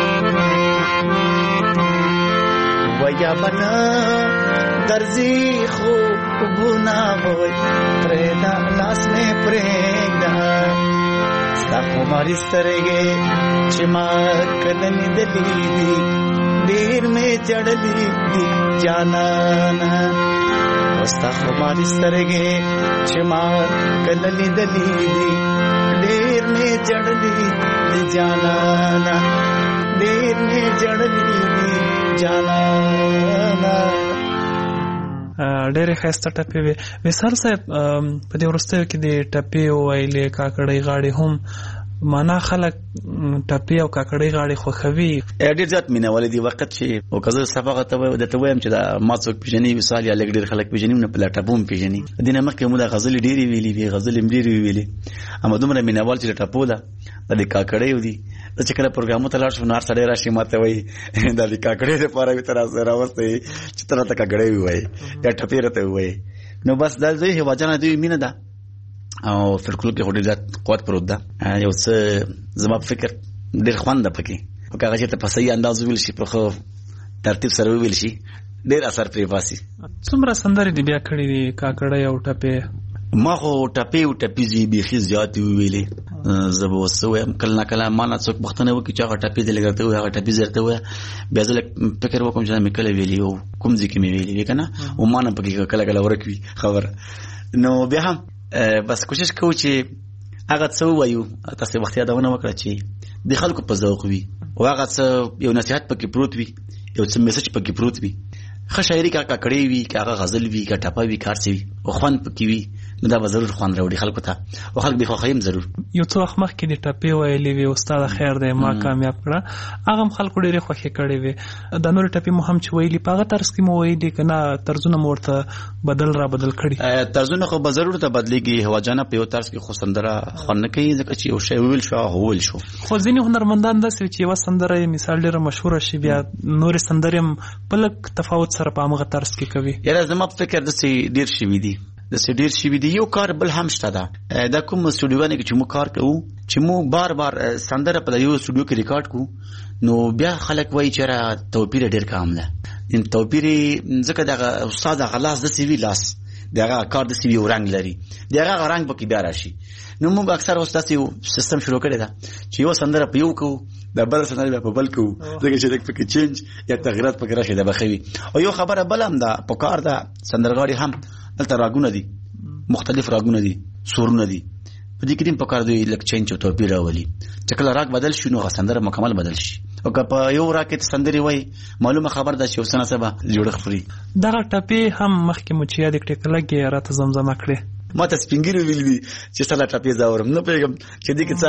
ویا بنا درځي خو ګنا وای پرېدا لاس مې پرېګدا ستاسو ماري سترګې چې ما کدنې دلی دي ډېر مې چړلې دي جانانا ستاسو ماري سترګې چې ما کدنې دلی دي ډېر مې چړلې دي جانانا ډېر مې چړلې دي جانانا. ډېرې ښایسته ټپې وې. وصال صاحب په دې وروستیو کې د ټپې وویلې کاکړۍ غاړې هم معنا خلک ټپې او کاکړۍ غاړې خوښوي ډېر زیات مینهوال دي. وخت چې او که زه صفاقت ته درته وایم چې دا ما څوک پېژني وصال یا لږ ډېر خلک پېژني نه په لا ټپو هم پېژني. دې نه مخکې مو دا غزلې ډېرې ویلې وي غزلې هم ډېرې ویلې اما دومره مینهوال چې د ټپو ده دا د کاکړیو دي. دا چې کله پروګرامو ته لاړ شو نو هر سړی راشي ماته وایي دا د کاکړۍ دپاره وي ته راوستی چې ته راته کاکړۍ ووایې یا ټپې راته ووایې. نو بس دا دوی هېوادجانه دوی مینه ده او فلکلور کې خو ډېر زیات قوت پروت ده. یو څه زما په فکر ډېر خوند ده پکې خو که هغه چېرته په صحیح انداز وویل شي په ښه ترتیب سره وویل شي ډېر اثر پرې باسي. څومره سندرې دې بیا کړي دي کاکړۍ او ټپې؟ ما خو ټپې او ټپیزې بیخي زیاتې وویلې. زه به اوس څه وایم کله نه کله ما نه څوک پوښتنه وکړي چې هغه ټپې دې لږ درته ووایي هغه ټپیز درته ووایه بیا زه لږ فکر وکړم چې دا مې کله ویلي او کوم ځای کې مې ویلي وي که نه او ما نه پکې کله کله ورک وي خبره. نو بیا هم بس کوشش کوو چې هغه څه ووایو تاسې وخت یادونه وکړه چې د خلکو په ذوق وي او هغه څه یو نصیحت پکې پروت وي یو څه میسج پکې پروت وي. ښه شاعري که کاکړۍ وي که هغه غزل وي که ټپه وي که هر څه وي او خوند پکې وي نو دا به ضرور خوند راوړي خلکو ته او خلک به خوښوي هم ضرور. یو څو وخت مخکې د ټپې ویلې وې استاد خیر دی ما کامیاب کړه هغه خلکو ډېرې خوښې کړې وې. د نور ټپې مو هم چې ویلي په هغه طرز کې مو ویلي که نه طرزونه مو ورته بدل را بدل کړي؟ طرزونه خو به ضرور ته بدلېږي. هوا جانه په یو طرز کې خو سندره خوند نه کوي ځکه چې یو شی وویل شو هغه وویل شو. خو ځینې هنرمندان داسې چې یوه سندره یې مثال ډېره مشهوره شي بیا نورې سندرې هم په لږ تفاوت سره په همغه طرز کې کوي. یاره زما په فکر داسې ډېر شوي دي داسې ډېر شوي دي. یو کار بل هم شته ده دا کوم سټوډیوګانې کې چې موږ کار کوو چې موږ بار بار سندره په یو سټوډیو کې ریکارډ کوو نو بیا خلک وایي چې توپیر ډېر کم ده. توپیر ځکه دغه استاد هغه لاس داسې وي لاس دغه کار داسې وي یو رنګ لري دغه رنګ پکې بیا راشي. نو موږ اکثر اوس داسې یو سیستم شروع کړی ده چې یو سندره په یو کوو د بل سندره بیا په بل کوو ځکه چې لږ پکې چینج یا تغیرات پکې راشي دا به ښه وي. او یو خبره بل هم ده په کار ده سندرغاړي هم دلته راګونه دي مختلف راګونه دي سورونه دي په دې کې هم په کار دی لږ چینج او توپیر راولي چې کله راګ بدل شي نو سندره مکمل بدل شي. او که په یو راګ کې سندري وای معلومه خبر ده چې وسنه سبا جوړخ فري. دغه ټپې هم مخکې مو چې یاد کړې کله کې راته زمزمه کړې ما ته سپینګری ویل دي چې سره ټپې زاورم نه پیغام چې دې کې څه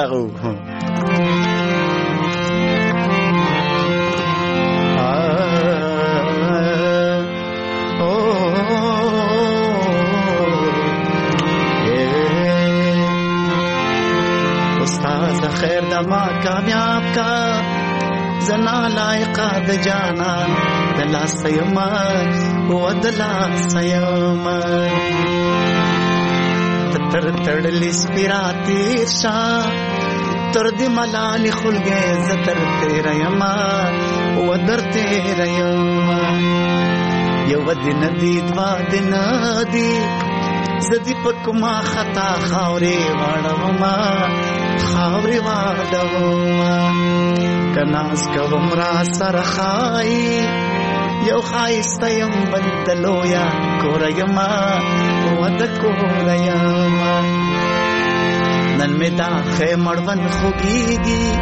خیر دما کامیاب کا زنا لائقہ د جانا دلا سیما و دلا سیما تر تړلی سپیراتی شا تر دی ملالی خل گئے زتر تیرا یما و در تیرا یما یو دن دی دوا دن دی زدی پکما خطا خاوری واڑوما خاوری واڑوما کناز کوم را سر خائی یو خایستیم بندلویا کورایما ود کورایما نن می دا خیمړون خوګیږي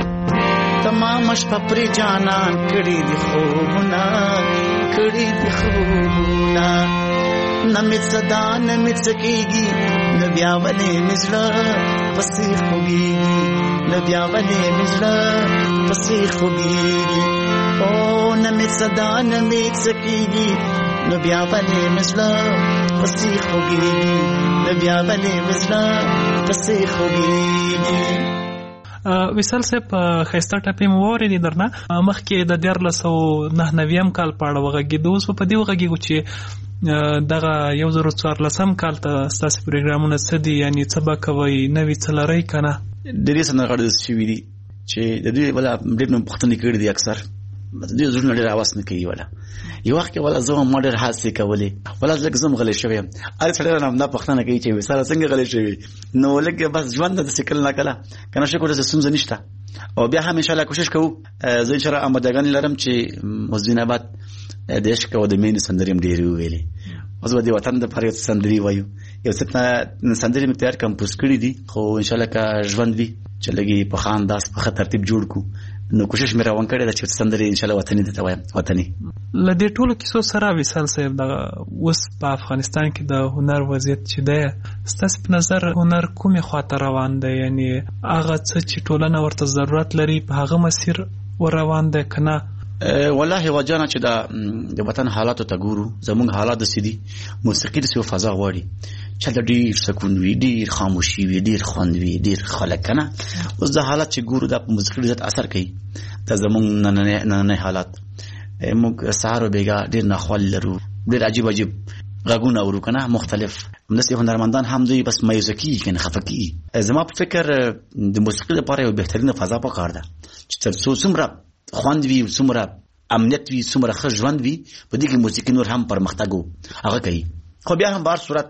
تمام شپه پر جانان کړي دي خوبونه کړي دي خوبونه نمت صدا نمت سکیږي نبیا ولې مزړه پسې خوګيږي نبیا ولې مزړه پسې خوګيږي او نمت صدا نمت سکیږي نبیا ولې مزړه پسې خوګيږي نبیا ولې مزړه پسې خوګيږي. وصال صاحب خسته ټاپې مو اورېدې درنه مخکې د دیارلس سوه نهه نوېم کال په اړه وغږېدو اوس په دې وغږېږو چې دغه یو زر څوارلسم کال ته ستاسې پروګرامونه څه دي یعنې څه به کوئ نوي څه لرئ که نه؟ ډېرې سندرغاړي داسې شوي دي چې د دوی ولا ډېر نه پوښتنې کړي دي اکثر دوی زړونه ډېر اواز نه کوي ولا یو وخت کې ولا زه هم ما ډېر هڅې کولې ولا لږ زه هم غلی شوی یم هر سړی رانه همدا پوښتنه کوي چې وصاله څنګه غلی شوي نو لږ بس ژوند ده داسې کله نه کله که نه شکر داسې ستونزه نشته او بیا هم انشاءالله کوشش کوو زه انشاءالله آمادګانې لرم چې مزدین آباد د عشق او د مینې سندرې هم ډېرې وویلې اوس به د وطن دپاره یو څه سندرې وایو یو څه سندرې مې تیار کمپوز کړي دي خو انشاءالله که ژوند وي چې لږې په ښه انداز په ښه ترتیب جوړ کړو نو کوشش مې روان کړی ده چې سندرې انشاءالله وطني درته وایم وطني. له دې ټولو کیسو سره وصال صاحب دغه اوس په افغانستان کې د هنر وضعیت چې دی ستاسې په نظر هنر کومې خواته روان دی یعنې هغه څه چې ټولنه ورته ضرورت لري په هغه مسیر ور روان دی که نه؟ والله واجانه چې د وطن حالاتو ته ګورو زمونږ حالات داسې دي موسیقي داسې یو فضا غواړي چې هلته ډېر سکون وي ډېر خاموشي وي ډېر خوند وي ډېر خلک که نه اوس دا حالات چې ګورو دا په موسیقي ډېر زیات اثر کوي دا زمونږ نننی حالات موږ سهار و بېګا ډېر ناخوالي لرو ډېر عجیب عجیب غږونه اورو که نه مختلف همداسې هنرمندان هم دوی بس مایوسه کېږي که نه خفه کېږي. زما په فکر د موسیقي لپاره یو بهترینه فضا پکار ده چې تر څو څومره خوند وي څومره امنیت وي څومره ښه ژوند وي په دې کې موسیقي نور هم پرمختګ هغه کوي. خو بیا هم بهر صورت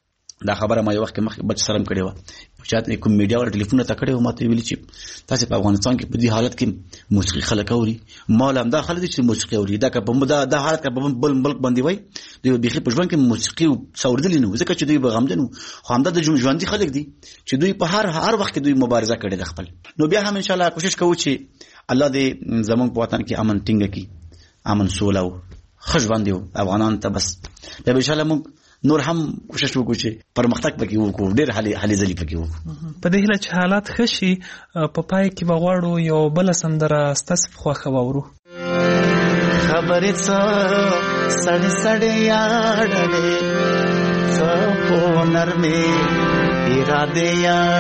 دا خبره ما یو وخت کې مخکې بچ سره هم کړې وه چا کوم میډیا والا ټلیفون راته کړی و ما ته ویلي چې تاسې په افغانستان کې په دې حالت کې موسیقي خلک اوري ما ویل همدا خلک دي چې موسیقي اوري دا که په دا حالت که په بل ملک باندې وای دوی بیخي په ژوند کې موسیقي څه اورېدلي نه وو ځکه چې دوی به غمجن وو خو همدا د ژوندي خلک دي چې دوی په هر هر وخت کې دوی مبارزه کړې ده خپل. نو بیا هم انشاءالله کوشش کوو چې الله دې زمونږ په وطن کې امن ټینګه کړي امن سوله او ښه ژوند یو افغانانو ته بس بیا به انشاءالله موږ نور هم کوشش وکړو چې پرمختګ پکې وکړو، ډېر هلې هلې ځلې پکې وکړو. په دې هیله چې حالات ښه شي، په پای کې به غواړو یو بله سندره ستاسې په خوښه واورو. خبرې څه سړې سړې یاړوې، څه په نرمې ارادې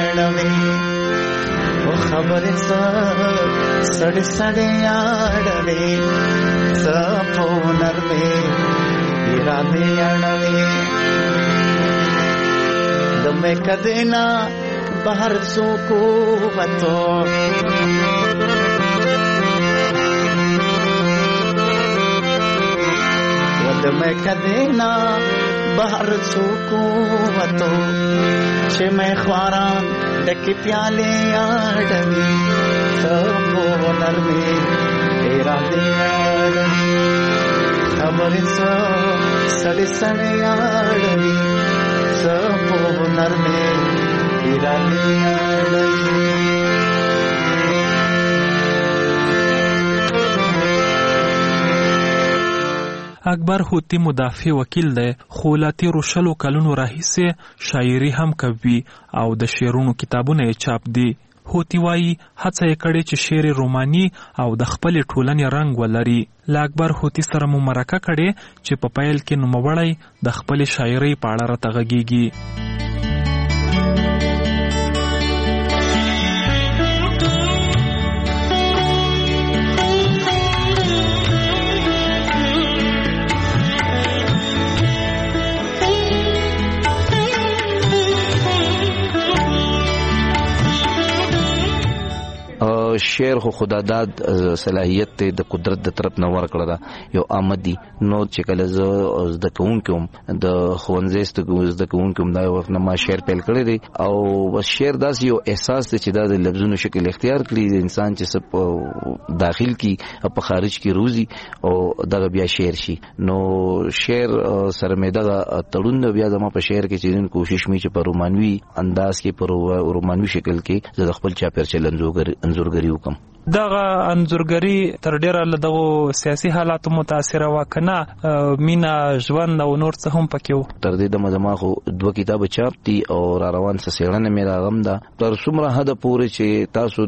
یاړوې، او خبرې څه سړې سړې یاړوې، څه په نرمې ارادې یاړوې. د مکدې نه بهر څوک ووتو، د مکدې نه بهر څوک ووتو، چې مې خواران ډکې پیالې یاړوي، څه په نرمې ارادې یاړوي. خبرې څه سړې سړې یاړوي، څه په نرمې ارادې یاړوي. اکبر هوتی مدافع وکیل دی، خو له تیرو شلو کلونو راهیسې شاعري هم کوي او د شعرونو کتابونه یې چاپ دي. هوتی وایي هڅه یې کړې چې شعر روماني او د خپلې ټولنې رنګ ولري. له اکبر هوتی سره مو مرکه کړې چې په پیل کې نوموړی د خپلې شاعرۍ په اړه راته غږېږي. شعر خو خداداد صلاحیت ته د قدرت د طرف نه ورکړه دا یو آمدی نو چې کله ز د کوونکم د خوانزست د کوونکم دا وخت نه ما شعر پیل کړی دی او بس شعر داس یو احساس ته چې د لفظونو شکل اختیار کړی د انسان چې سپ داخل کی په خارج کی روزي او دغه بیا شعر شي. نو شعر سره مې دغه تړون بیا زما په شعر کې چې کوشش می چې په رومانوي انداز کې په رومانوي شکل کې د خپل چاپیر چلنځوګر انزورګری وکم. دغه انځورګری تر ډیره له دغه سیاسي حالاتو متاثر وکنه مینا ژوند او نور څه هم پکې وو. تر دې د مجمع خو دوه کتاب چاپ دي او را روان څه سیړنه مې راغم ده تر څومره حد پورې چې تاسو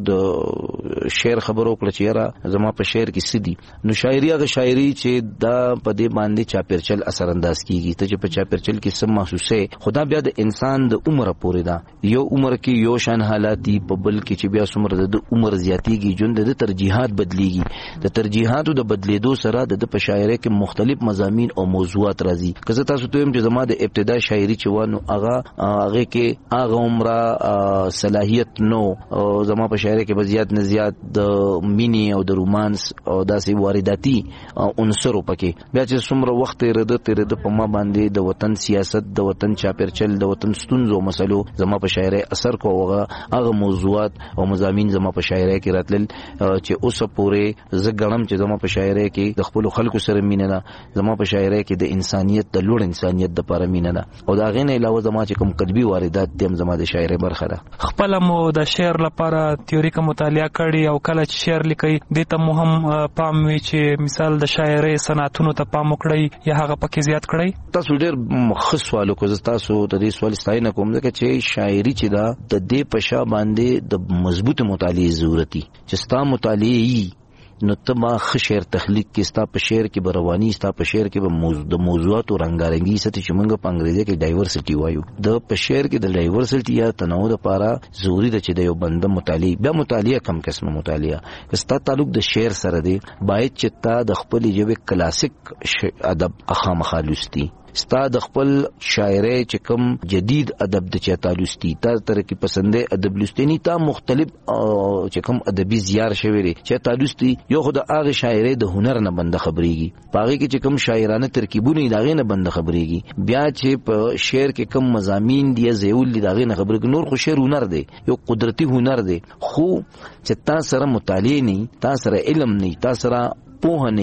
د شعر خبرو کړ چې را زما په شعر کې سدي نو شاعري هغه شاعري چې دا په دې باندې چاپیرچل اثر انداز کیږي ته چې په چاپیرچل کې سم محسوسه خدا بیا د انسان د عمر پورې دا یو عمر کې یو شان حالات دي په بل کې چې بیا څومره د عمر زیاتیږي د ترجیحات بدلیږي د ترجیحاتو د بدلیدو سره د په شاعرۍ کې مختلف مضامین او موضوعات راځي. که تاسو ته هم چې زما د ابتدا شاعري چوانو هغه هغه کې هغه عمره صلاحیت نو زما په شاعرۍ کې بزیات نه زیات د مینی او د رومانس او داسې وارداتي عنصر پکې بیا چې څومره وخت رده تر د په ما باندې د وطن سیاست د وطن چاپیرچل د وطن ستونزو مسلو زما په شاعرۍ اثر کو هغه موضوعات او مضامین زما په شاعرۍ کې راتلل چې اوسه پورې زګړم چې زما په شاعرۍ کې د خپل خلکو سره مینه ده زما په شاعرۍ کې د انسانيت د لوړ انسانيت د لپاره مینه ده او دا غینه علاوه زما چې کوم کتبي واردات دي زما د شاعرۍ برخه ده. خپل مو د شعر لپاره تیوریکه مطالعه کړي او کله چې شعر لیکي د ته مهم پام وي چې مثال د شاعرۍ صنعتونو ته پام وکړي یا هغه پکې زیات کړي. تاسو ډېر مخصوص سوال کوئ تاسو د دې سوال ستاینه کوم ځکه چې شاعري چې دا د دې پښا باندې د مضبوط مطالعه ضرورتي چې ستا مطالعه نو ته ما ښه شعر تخلیق کې ستا په شعر کې به رواني ستا په شعر کې به موضوع د موضوعات او رنګارنګي ستې چې موږ په انګریزي کې ډایورسټي وایو د په شعر کې د ډایورسټي یا تنوع لپاره ضروری ده چې د یو بنده مطالعه بیا مطالعه کم قسمه مطالعه که ستا تعلق د شعر سره دی باید چې تا د خپل ژبه کلاسیک ادب اخامخا لوستي ستا د خپل شاعرۍ چې کوم جدید ادب د چاته لوستي تا تر کې پسندې ادب لوستنی تا مختلف چې کوم ادبي زیار شوی لري چې تا لوستي یو خدای هغه شاعرۍ د هنر نه بند خبريږي پاره کې چې کوم شاعرانه ترکیبونه داغه نه بند خبريږي بیا چې په شعر کې کوم مضامین دی زیول داغه نه خبريږي نور خو شعر هنر دی یو قدرتي هنر دی خو چې تا سره مطالعه نه تا سره علم نه تا سره پوه نه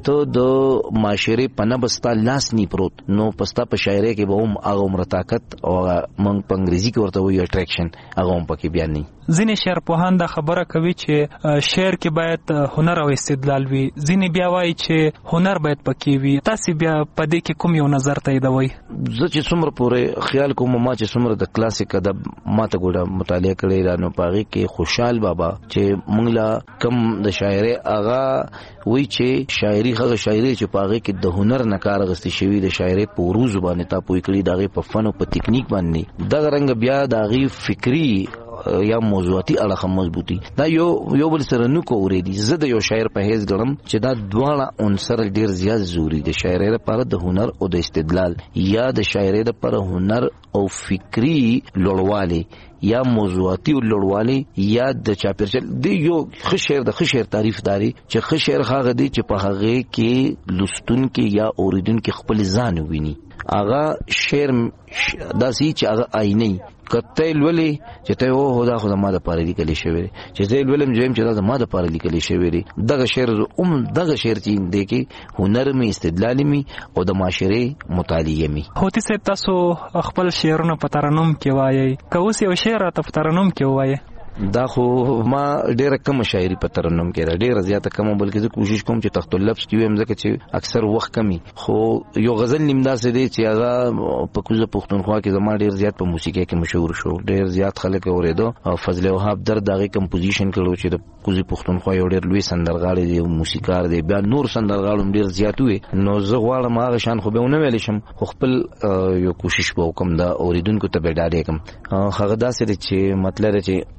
ته د معاشره په نبستا لاس نی پروت نو پستا په شاعري کې به هم هغه عمر طاقت او موږ په انګریزي کې ورته وایو اټریکشن هغه هم پکې بیان نه. ځینې شعر پوهان دا خبره کوي چې شعر کې باید هنر او استدلال وي، ځینې بیا وایي چې هنر باید پکې وي. تاسو بیا په دې کې کوم یو نظر تاییدوي؟ زه چې څومره پورې خیال کوم ما چې څومره د کلاسیک ادب ماته ګوډه مطالعه کړې را نو پاغي کې خوشحال بابا چې موږ لا کم د شاعري اغا وی چې شاعري هغه شاعري چې پاغي کې د هنر نه کار غستې شوی د شاعري په روز باندې تا پوي کړی دغه په فن او په ټیکنیک باندې دا رنګ بیا دغه فکری یا موضوعاتي اړه مضبوطی دا یو یو بل سره نو کووري دي. زه د یو شاعر په هیڅ ګړم چې دا دواړه عنصر ډیر زیات ضروری دي، شاعري لپاره د هنر او د استدلال یا د شاعري لپاره هنر او فکری لوړوالی یا موضوعاتي لوړوالی یا د چاپیرچل دی. یو ښه شعر د ښه شعر تعریف داري چې ښه شعر هغه دی چې په هغه کې لستون کې یا اوریدونکو خپل ځان وویني. هغه شعر داسي چې هغه آینه کته لولي چې ته و هدا خو ما د پاره لیکل شوی چې زه ولم جویم چې دا ما د پاره لیکل شوی دی. دغه شعر اوم دغه شعر چې دی کې هنر می استدلال می او د معاشره مطالعه می. هوتی سه تاسو خپل شعرونه په ترنم کې وایي، کوس یو شعر ته په ترنم کې وایي؟ دا خو ما ډیره کم شاعري په ترنم کې را ډیره زیاته کم، بلکې زه کوشش کوم چې تخت اللفظ کې ویم ځکه چې اکثر وخت کمی. خو یو غزل نیمداسې دی چې هغه په کوزه پښتونخوا کې زما ډیر زیات په موسیقي کې مشهور شو، ډیر زیات خلک اوریدو. او فضل وهاب در دغه کمپوزیشن کړو چې د کوزه پښتونخوا یو ډیر لوی سندرغاړی دی او موسیقار دی، بیا نور سندرغاړو ډیر زیات وي. نو زه غواړم هغه شان خو به ونه ویل شم، خو خپل یو کوشش وکم دا اوریدونکو ته به ډاډه کم. هغه داسې دی چې مطلب چې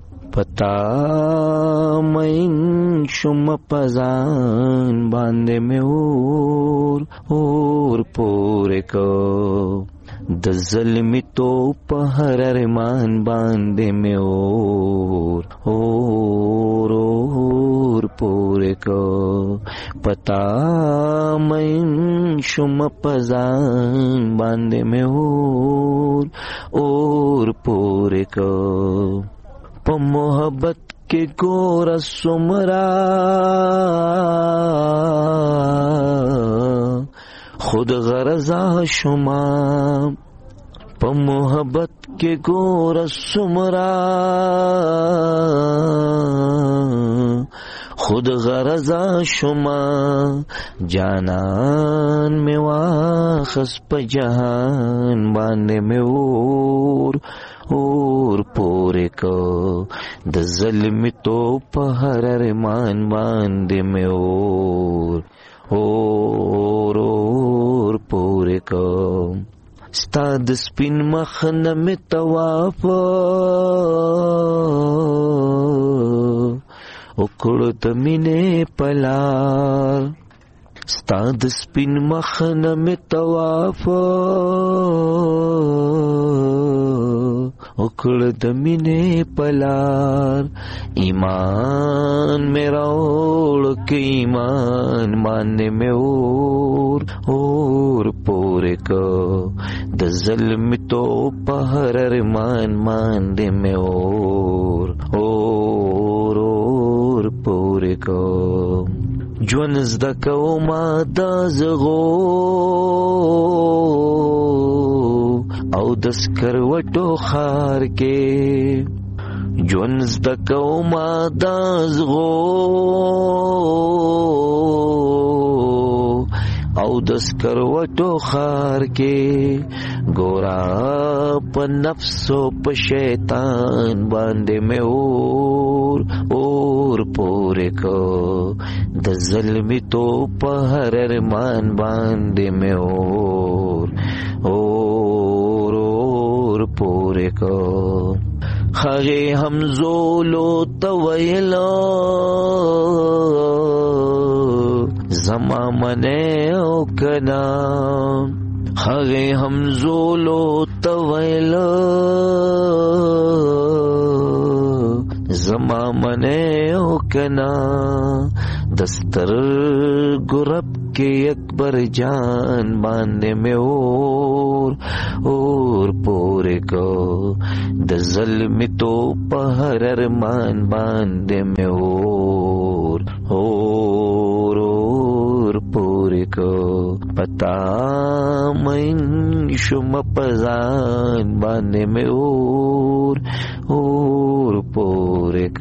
پتا مین شم پزان باندې مې اور اور پورې کو د ظلمی تو په هر ارمان باندې مې اور اور اور پورې کو پتا مین شم پزان باندې مې اور اور پورې کو په محبت کې ګور سمرا خود غرضا شما په محبت کې ګور سمرا خود غرضا شما جانان می واخس په جهان باندې می اور اور پورې کو د ظلم تو په هر ارمان باندې مې اور اور اور پورې کو ستا د سپین مخ نه مې طواف وکړو د مینې پلار ستا د سپین مخ نه مې طواف وکړ د مینې پلار ایمان مې راوړ کې ایمان باندې مې اور اور پورې کو د ظلم تو په هر ارمان باندې مې اور اور اور پورې کو ژوند زده کومه د زغو او د سکروټو خار کې ژوند زده کومه د زغو او د سکروټو خار کې ګورا په نفس او په شیطان باندې مې اور اور پورې کو د ظلم تو په هر ارمان باندې مې اور اور اور پورې کو خغه همزولو تویلو زما منه او کنا خغه همزولو تویلو زما منه او کنا دستر گرب کے اکبر جان باندې میں اور اور پورے کو د ظلم تو پہر ارمان باندې میں اور اور اور پورے پورې کو پتا من شم پزان باندې مې اور اور پورې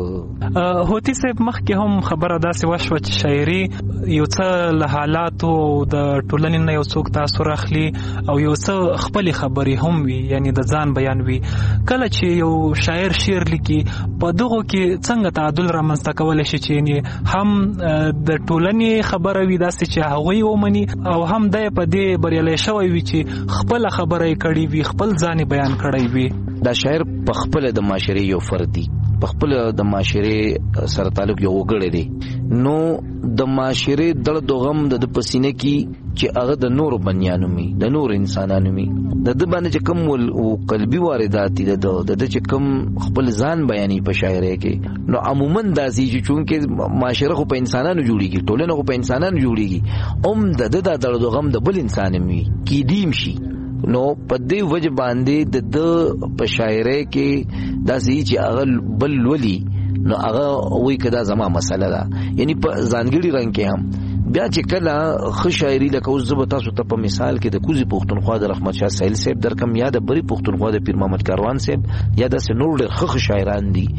کو. هوتی صاحب مخکې هم خبره داسې وشوه چې شاعري یو څه له حالاتو د ټولنې نه یو څوک تاثر اخلي او یو څه خپل خبرې هم وي، یعنی د ځان بیان وي. کله چې یو شاعر شعر لیکي په دغه کې څنګه تعادل رامنځته کولی شي چې یعنی هم د ټولنې خبره وي داسې چې هغوی ومني او هم دی په دې بریالی شوی وي چې خپله خبره یې کړې وي، خپل ځان یې بیان کړی وي. دا شاعر په خپله د معاشرې یو فرد دی، په خپله د معاشرې سره تعلق یو وګړی دی، نو د معاشرې درد و غم د ده په سینه کې چې هغه د نورو بنیانو وي، د نورو انسانانو وي، د ده باندې چې کوم قلبي واردات دي، د ده چې کوم خپل ځان بیانوي په شاعرۍ کې، نو عموما داسې چې چونکې معاشره خو په انسانانو جوړېږي، ټولنه خو په انسانانو جوړېږي، هم د ده دا درد و غم د بل انسان وي کیدیم شي. نو په دې وجه باندې د ده په شاعرۍ کې داسې چې هغه بل لولي نو هغه وایي که دا زما مسله ده، یعنی په ځانګړي رنګ کې هم. بیا چې کله ښه شاعري لکه اوس زه به تاسو ته په مثال کې د کوزي پښتونخوا د رحمت شاه سایل صاحب درکم، یا د بری پښتونخوا د پیر محمد کاروان صاحب، یا داسې نور ډېر ښه ښه شاعران دي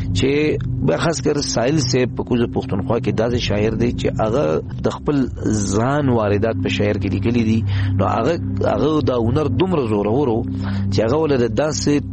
چې بیا خاص کر سایل صاحب په کوزي پښتونخوا کې داسې شاعر دی چې هغه د خپل ځان واردات په شاعر کې لیکلي دي، نو هغه هغه دا هنر دومره زورور و چې هغه ولې د داسې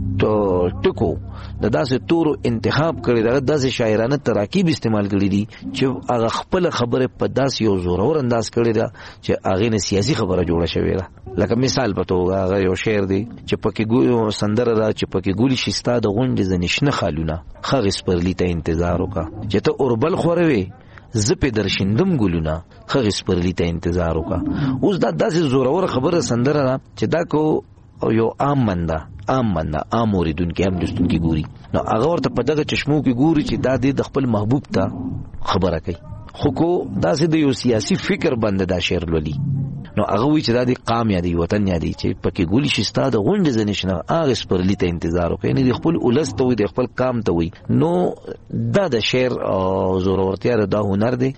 ټکو د داسې تورو انتخاب کړی، دغه داسې شاعرانه تراکیب استعمال کړي دي چې هغه خپل خبره په داسې یو زورور انداز کړی ده چې هغې نه سیاسي خبره جوړه شوې ده. لکه مثال په توګه هغه یو شعر دی چې پکې سندره ده چې پکې ګولي شي ستا د غونډې ځنې شنه خالونه، ښه سپرلي ته انتظار وکړه چې ته اوربل خوروې زه پې در شیندم ګلونه، ښه سپرلي ته انتظار وکړه. اوس دا داسې زورور خبره سندره ده چې دا کو یو عام منده عام منده عام اوریدونکي هم لوستونکي ګوري، نو هغه ورته په دغه چشمو کې ګوري چې دا د خپل محبوب ته خبره کوي، خو کو داسې د یو سیاسي فکر باندې دا شعر لولي، نو هغه وایي چې دا د قام یادي وطن یادي چې پکې ګولي شي ستا د غونډې ځنې شنه هغه سپرلي ته انتظار وکړي، یعنې د خپل ولس ته وایي، د خپل قام ته وایي. نو دا د شعر زورورتیا دا هنر دی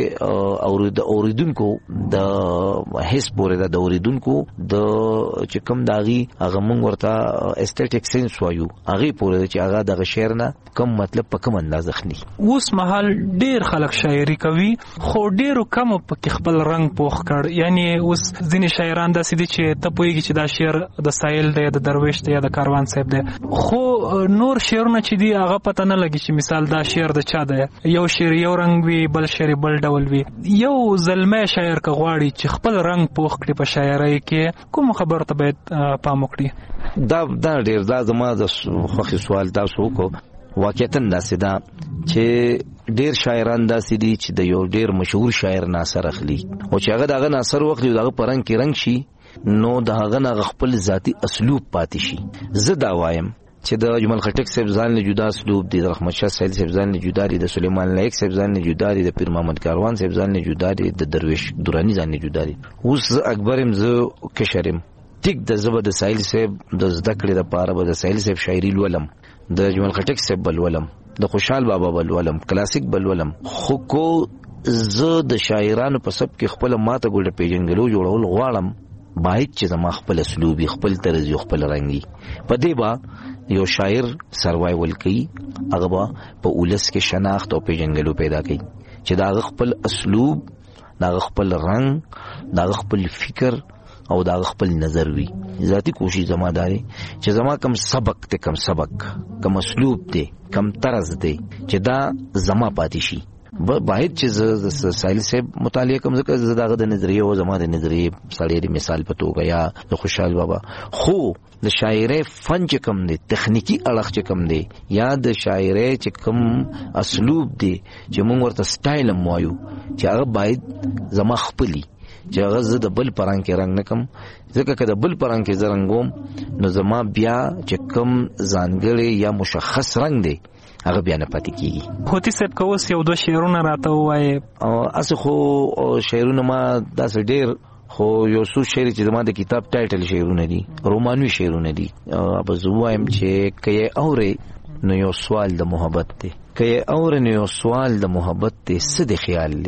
چې د اوریدونکو د حس پورې ده، د اوریدونکو د چې کوم د هغې هغه موږ ورته استیټیک سینس وایو هغې پورې ده چې هغه دغه شعر نه کم مطلب په کم انداز اخلي. اوس مهال ډېر خلک شاعري کوي خو ډېرو کمو پکې خپل رنګ پوخ کړ، یعنی اوس ځینې شاعران داسې دي چې ته پوهېږي چې دا شعر د سایل دی، د درویش دی، یا د کاروان صاحب دی، خو نور شعرونه چې دي هغه پته نه لګي چې مثال دا شعر د چا دی. یو شعر یو رنګ وي، بل شعر بل ډول وي. یو زلمی شاعر که غواړي چې خپل رنګ پوخ کړي په شاعرۍ کې، کوم خبرو ته باید پام وکړي؟ دا دا ډېر دا زما د خوښې سوال تاسو وکړو. واقعیتا داسې ده چې ډیر شاعران داسې دي چې د یو ډیر مشهور شاعر ناصر اخلي او چې هغه دغه ناصر واخلي او دغه په رنګ کې رنګ شي، نو د هغه نه خپل ذاتي اسلوب پاتې شي. زه دا وایم چې د جمال خټک صاحب ځان له جدا اسلوب دی، د رحمت شاه سایل صاحب ځان له جدا دی، د سلیمان لایق صاحب ځان له جدا دی، د پیر محمد کاروان صاحب ځان له جدا دی، د درویش درانی ځان له جدا دی. اوس زه اکبرم، زه کشرم ټیک د زبر د سایل صاحب د زده کړې لپاره به د سایل صاحب شاعري لولم، د جمال خټک صاحب بلولم، د خوشحال بابا بلولم، کلاسیک بلولم، خو کو زه د شاعرانو په سب کې خپل ماته ګوډه پیژنګلو جوړول غواړم، باید چې زما خپل اسلوبي، خپل طرز، خپل رنګي په دې با یو شاعر سروایول کوي، هغه با په ولس کې شناخت او پیژنګلو پیدا کوي چې دا خپل اسلوب، دا خپل رنګ، دا خپل فکر او دا خپل نظر وي. ذاتی کوشش زما داري چې زما کم سبق ته کم سبق کم اسلوب دی، کم طرز دی چې دا زما پاتې شي. باید چې زه سایل صاحب مطالعه کوم، ځکه زه دغه د نظریه او زما د نظریه سړی د مثال په توګه، یا د خوشحال بابا، خو د شاعرۍ فن چې کم دی، تخنیکی اړخ چې کم دی، یا د شاعرۍ چې کم اسلوب دی چې موږ ورته سټایل هم وایو، چې هغه باید زما خپلی، چې هغه زه د بل په رنګ کې رنګ نه کم، ځکه که د بل په رنګ کې زه رنګوم نو زما بیا چې کم ځانګړی یا مشخص رنګ دی هغه بیا نه پاتې کېږي. هوتي صاحب که اوس یو دوه شعرونه راته ووایې؟ هسې خو شعرونه ما داسې ډېر، خو یو څو شعر چې زما د کتاب ټایټل شعرونه دي، رومانوي شعرونه دي، به زه ووایم چې که یې اورې نو یو سوال د محبت دی، که یې اورې نو یو سوال د محبت دی، څه د خیال دی،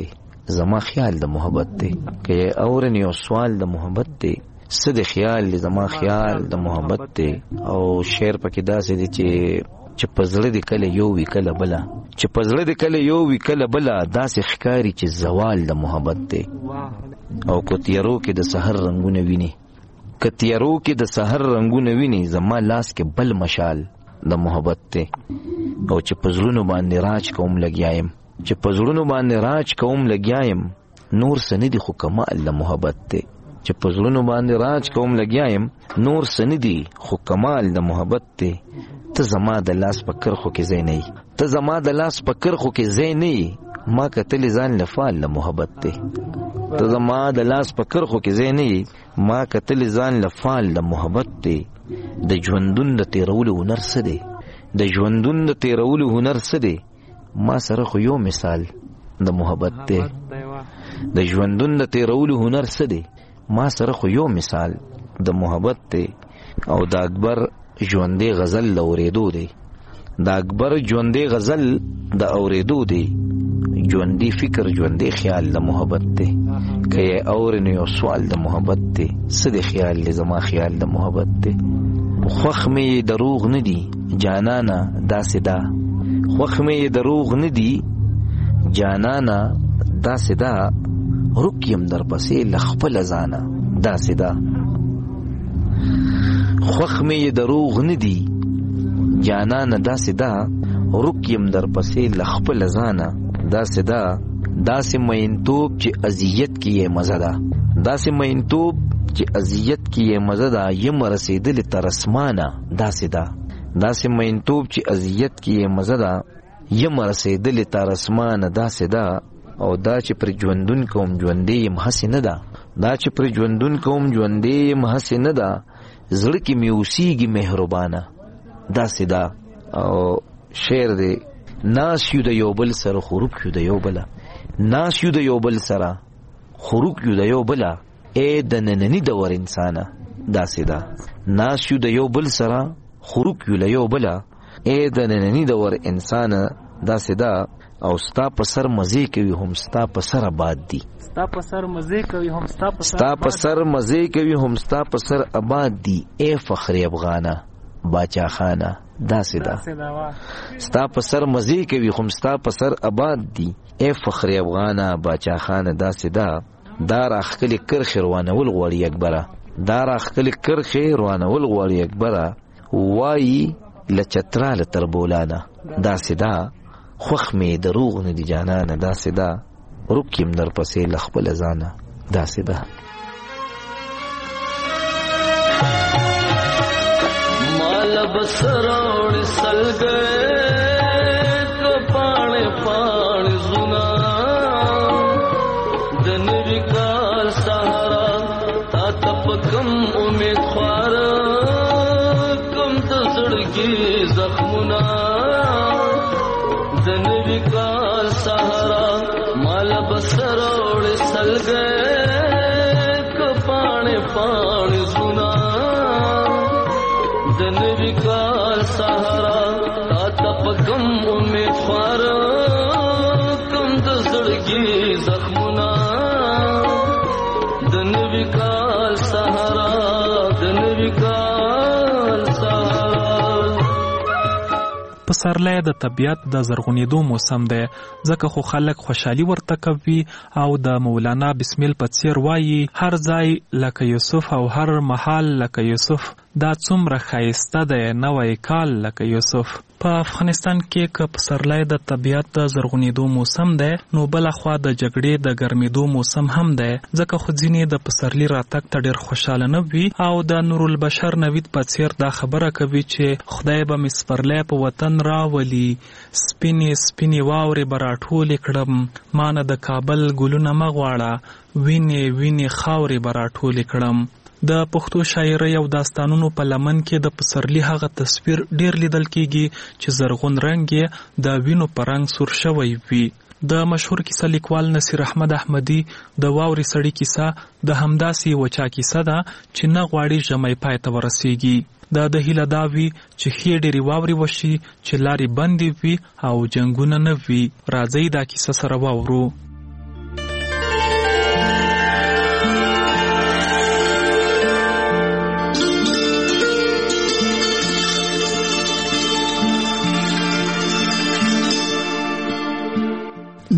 زما خیال د محبت دی. که اورن یو سوال د محبت دی، څه د خیال دی؟ زما خیال د محبت دی. او شعر پکې داسې دی چې چې پزړه دی کله یو وی کله بلا، چې پزړه دی کله یو وی کله بلا، داسې ښکاری چې زوال د محبت دی. او کو تیارو کې د سحر رنگونه ویني، که تیارو کې د سحر رنگونه ویني، زما لاس کې بل مشال د محبت دی. او چې پزړونو باندې راج کوم لګیایم، چې پزړونو باندې راج کوم لګیایم، نور سندي خو کمال د محبت دی. چې پزړونو باندې راج کوم لګیایم، نور سندي خو کمال د محبت دی. ته زما د لاس په کرخو کې ځای نه یې، ته زما د لاس په کرخو کې ځای نه یې، ما کتلې ځان لفال د محبت دی. ته زما د لاس په کرخو کې ځای نه یې، ما کتلې ځان لفال د محبت دی. د ژوندون د تیرولو هنر څه دی؟ د ژوندون د تیرولو هنر څه دی؟ ما سره خو یو مثال د محبت دی. د ژوندون د تیرولو هنر څه دی؟ ما سره خو یو مثال د محبت دی. او د اکبر ژوندې غزل د اورېدو دی، د اکبر ژوندې غزل د اورېدو دی. ژوندې فکر ژوندې خیال د محبت دی. که یې اورې نو یو سوال د محبت دی. څه د خیال دی؟ زما خیال د محبت دی. خوښ مې دروغ نه دی جانانه داسې دا، خوښ مې دروغ نه دی جانانه داسې دا، رک یم در پسې له خپله ځانه داسې دا. خوښ مې دروغ نه دی جانانه داسې دا، رک یم در پسې له خپله ځانه داسې دا. داسې مینتوب چې اذیت کې یې مزه ده، داسې مینتوب چې اذیت کې یې مزه ده، یم رسېدلې تر اسمانه داسې ده. داسې مینتوب چې اذیت کې یې مزه ده، یم رسېدلې تر اسمانه داسې ده. او دا چې پر ژوندون کوم ژوندې یم هسې نه ده، دا چې پر ژوندون کوم ژوندې یم هسې نه ده، زړه کې مې اوسېږي مهربانه داسې ده. او شعر دی، ناس یو د یو بل سره خروک یو د یو بله، ناس یو د یو بل سره خروک یو د یو بله، ای د ننني دور انسانه داسې ده. ناس یو د یو بل سره خروک یو له یو بله، ای د ننني دور انسانه داسې ده. او ستا په سر مزې کوي هم ستا په سر آباد دي، ستا په سر مزې کوي هم ستا په ستا په سر مزې کوي هم ستا په سر آباد دي. ای فخر افغانه باچا خانه داسې ده. ستا په سر مزې کوي هم ستا په سر آباد دي. ای فخر افغانه باچا خانه داسې ده. دا راخکلې کرښې روانول غواړي اکبره، دا راخکلې کرښې روانول غواړي اکبره، وایي له چتراله تر بولانه داسې ده. خوښ مې دروغ نه دی جانانه داسې ده، رک یم در پسې له خپله ځانه داسې ده. مال بسروړ سلګې ک پاڼې پاڼې زونه د نوي کال سهارا تا تپ کم امید خوار کم د زړګي زخمونه د نوي کال سهارا مال بسروړ سلګې ک پاڼې پاڼې زونه د نوي کال سهارا تا تپ کم امید خوار کم د زړګي زخمونه د نوي کال سهارا د نوي کال سهارا. پسرلی د طبیعت د زرغونېدو موسم دی، ځکه خو خلک خوشحالي ورته کوي. او د مولانا بسمیل په څیر وایي، هر ځای لکه یوسف او هر محال لکه یوسف، دا څومره ښایسته دی نوی کال لکه یوسف. په افغانستان کې که پسرلی د طبیعت د زرغونېدو موسم دی، نو بل خوا د جګړې د ګرمېدو موسم هم دی، ځکه خو ځینې د پسرلي راتګ ته ډېر خوشحاله نه وي. او د نورالبشر نوید په څیر دا خبره کوي چې خدای به مې سپرلی په وطن راولي، سپینې سپینې واورې به راټولې کړم، ما نه د کابل ګلونه مه غواړه، وینې وینې خاورې به راټولې کړم. د پښتو شاعرۍ او داستانونو په لمن کې د پسرلي هغه تصویر ډیر لیدل کیږي چې زرغون رنګ یې د وینو په رنګ سور شوی وي. د مشهور کیسه لیکوال نصیر احمد احمدي د واورې سړی کیسه د همداسې وچا کیسه ده چې نه غواړي ژمی پای ته ورسیږي. دا د هیله دا وي چې ښې ډېرې واورې وشي، چې لارې بندې وي او جنګونه نه وي. راځئ دا کیسه سره واورو.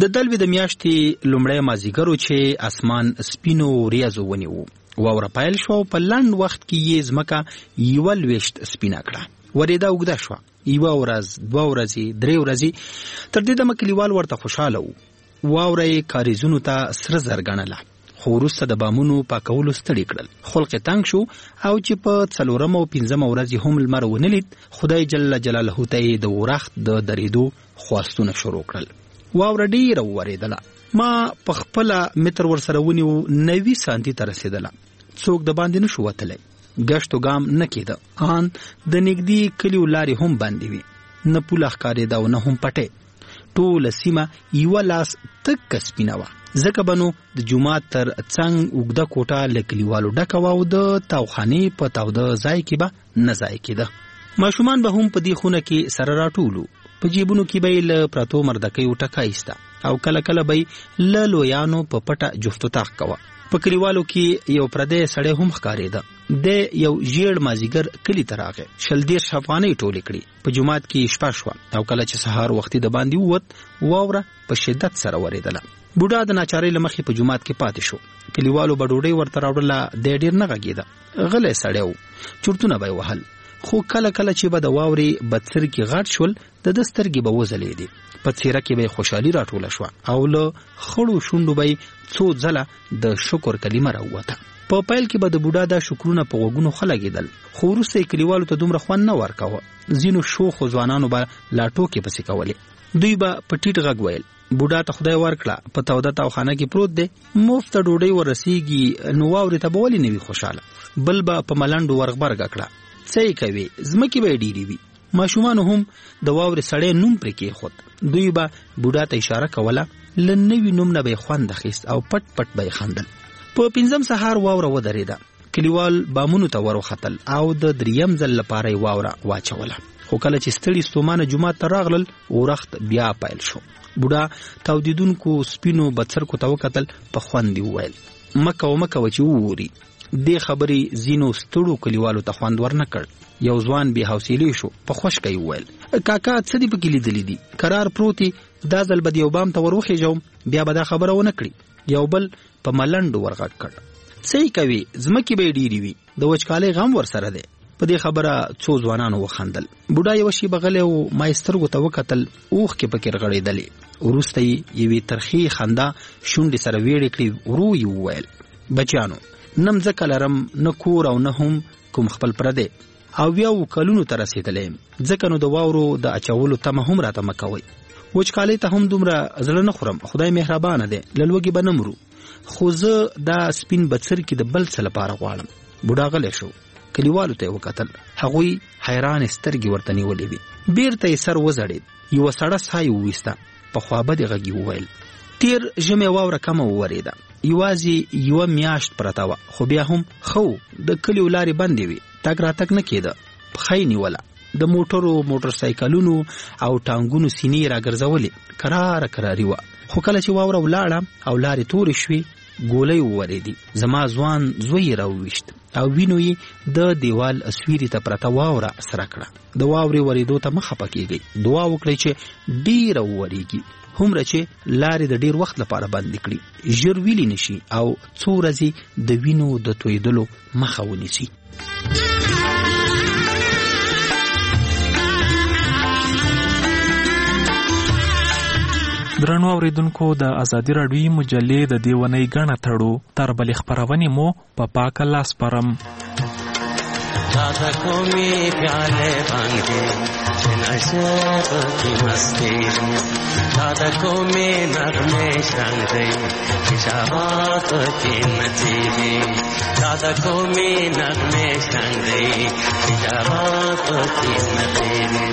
د دلوي د میاشتې لومړی مازیګر چې اسمان سپینو ریاضو ونیو واوره پایل شو په لنډ وخت کې یې ځمکه یو لويشت سپینا کړه ورېدا وګدا شو یو ورځ دوه ورځې درې ورځې تر دې د مکلیوال ورته خوشاله وو واوره کاریزونو ته سره زرګنله خو وروسته د بامونو پاکولو ستړي کړل خلق تنګ شو او چې په څلورم او پنځم ورځ هم لمر ونلید خدای جل جلاله ته د ورخت د درېدو خواستونه شروع کړل واوره ډیره ورېدله ما په خپل متر ور سره ونیو نوي سانتي ته رسیدله څوک د باندې نشو وتلی ګشتو ګام نه کېده ان د نږدې کلیو لارې هم باندې وي نه پوله ښکارېده او نه هم پټې ټوله سیمه یوه لاس تکه سپینه وه ځکه به نو د جومات تر څنګ اوږده کوټه له کلیوالو ډکه وه او د تاوخانې په تاوده ځای کې به نه ځای کېده ماشومان به هم په دې خونه کې سره راټولو په جیبونو کې به یې له پرتو مردکیو ټکه ایسته او کله کله به یې له لویانو په پټه جفت و طاق کوه په کلیوالو کې یو پردی سړی هم ښکارېده د یو ژیړ مازیګر کلي ته راغی شل دېرش افغانۍ ټولې کړې په جومات کې شپه شوه او کله چې سهار وختي د باندې ووت واوره په شدت سره ورېدله بوډا د ناچارۍ له مخې په جومات کې پاتې شو کلیوالو به ډوډۍ ورته راوړله دی ډېر نه غږېده غلی سړی و چورتونه به یې وهل خو کله کله چې به د واورې بدسرکې غټ شول د ده سترګې به وځلېدې په څېره کې به یې خوشحالي راټوله شوه او له خړو شونډو به یې څو ځله د شکر کلمه راووته په پیل کې به د بوډا دا شکرونه په غوږونو ښه لګېدل خو وروسته یې کلیوالو ته دومره خوند نه ورکاوه ځینو شوخو ځوانانو به لا ټوکې پسې کولې دوی به په ټیټ غږ ویل بوډا ته خدای ورکړه په توده تاوخانه کې پروت دی مفته ډوډۍ ورسیږي نو واورې ته به ولې نه وي خوشحاله بل به په ملنډو ورغبرګه کړه څه یې کوي ځمکې به یې ډېرې وي ماشومانو هم د واورې سړی نوم پرې کېښود دوی به بوډا ته اشاره کوله له نوي نوم نه به یې خوند اخیست او پټ پټ به یې خندل په پنځم سهار واوره ودرېده کلیوال بامونو ته ور وختل او د دریم ځل لپاره یې واوره واچوله خو کله چې ستړي ستومانه جومات ته راغلل ورخت بیا پیل شو بوډا تاودیدونکو سپینو بڅرکو ته وکتل په خوند یې وویل مه کوه مه کوه چې ووري دې خبرې ځینو ستړو کلیوالو ته خوند ورنه کړ یو ځوان بې حوصلې شو په خوشکه یې وویل کاکا څه دې پکې لیدلي دي کرار پروت یې دا ځل به د یو بام ته ور وخېژوم بیا به دا خبره ونه کړي یو بل په ملنډو ورغږ کړ څه یې کوي ځمکې به یې ډېرې وي د وچکالۍ غم ورسره دی په دې خبره څو ځوانانو وخندل بوډا یوه شېبه غلی و ما یې سترګو ته وکتل اوښکې پکې رغړېدلې وروسته یې یوې ترخې خندا شونډې سره ویړې کړې ورو یې وویل بچیانو نه مځکه لرم نه کور او نه هم کوم خپل پردی او یو کلونو ته رسېدلی یم ځکه نو د واورو د اچولو تمه هم راته مه کوئ وچکالۍ ته هم دومره زړه نه خورم خدای مهربانه دی له لوږې به نه مرو خو زه دا سپین بڅرکي د بل څه لپاره غواړم بوډا غلی شو کلیوالو ته یې وکتل هغوی حیرانې سترګې ورته نیولې وې بیرته یې سر وځړېد یوه سړه ساه یې وویسته په خوابدې غږ یې وویل تیر ژمې واوره کمه وورېده یوازې یوه میاشت پرته وه خو بیا هم ښه د کلیو لارې بندې وې تګ راتګ نه کېده پښه یې نیوله د موټرو موټرسایکلونو او ټانګونو سینې یې راګرځولې کراره کراري وه خو کله چې واوره ولاړه او لارې تورې شوې ګولۍ وورېدې زما ځوان زوی یې راوویشت او وینو یې د دیوال اسویري ته پرته واوره سره کړه د واورې ورېدو ته مه خفه کېږئ دعا وکړئ چې ډېره وورېږي هومره چې لارې د ډېر وخت لپاره بندې کړي ژر ویلې نشي او څو ورځې د وینو د تویدلو مخه ونیسي درنو اوریدونکو د ازادي راډیوي مجلې د دې ونې غاڼه تړو تر بلې خپرونې مو په پا پاکه لاس پرم दादा को में प्याले भांगे नशब की मस्ती दादा को में नगमे शंग गई शबात की नचीबी दादा को में नगमे शंग गई शबात की नचीबी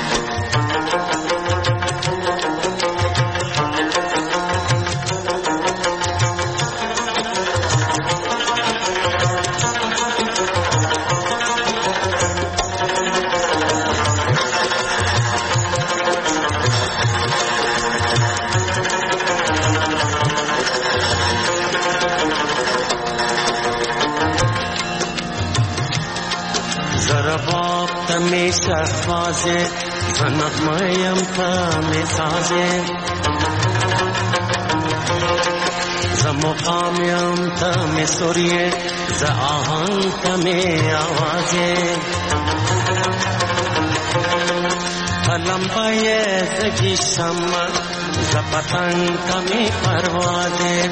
में शहबाज़े ज़नक़ मयम था में साज़े زمقامیم تم سوریه ز آهنگ تم آوازه لمبای زگی شمع ز پتنگ تم پروازه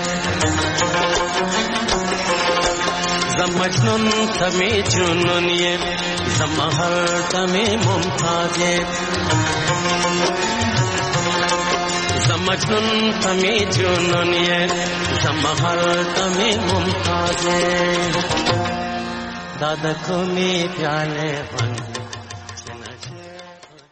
ز مجنون تم جنونیه ز مهر تم ممتازه مجنون تمی جنونیه زمهر تمی ممتازه دادا کو می پیاله بن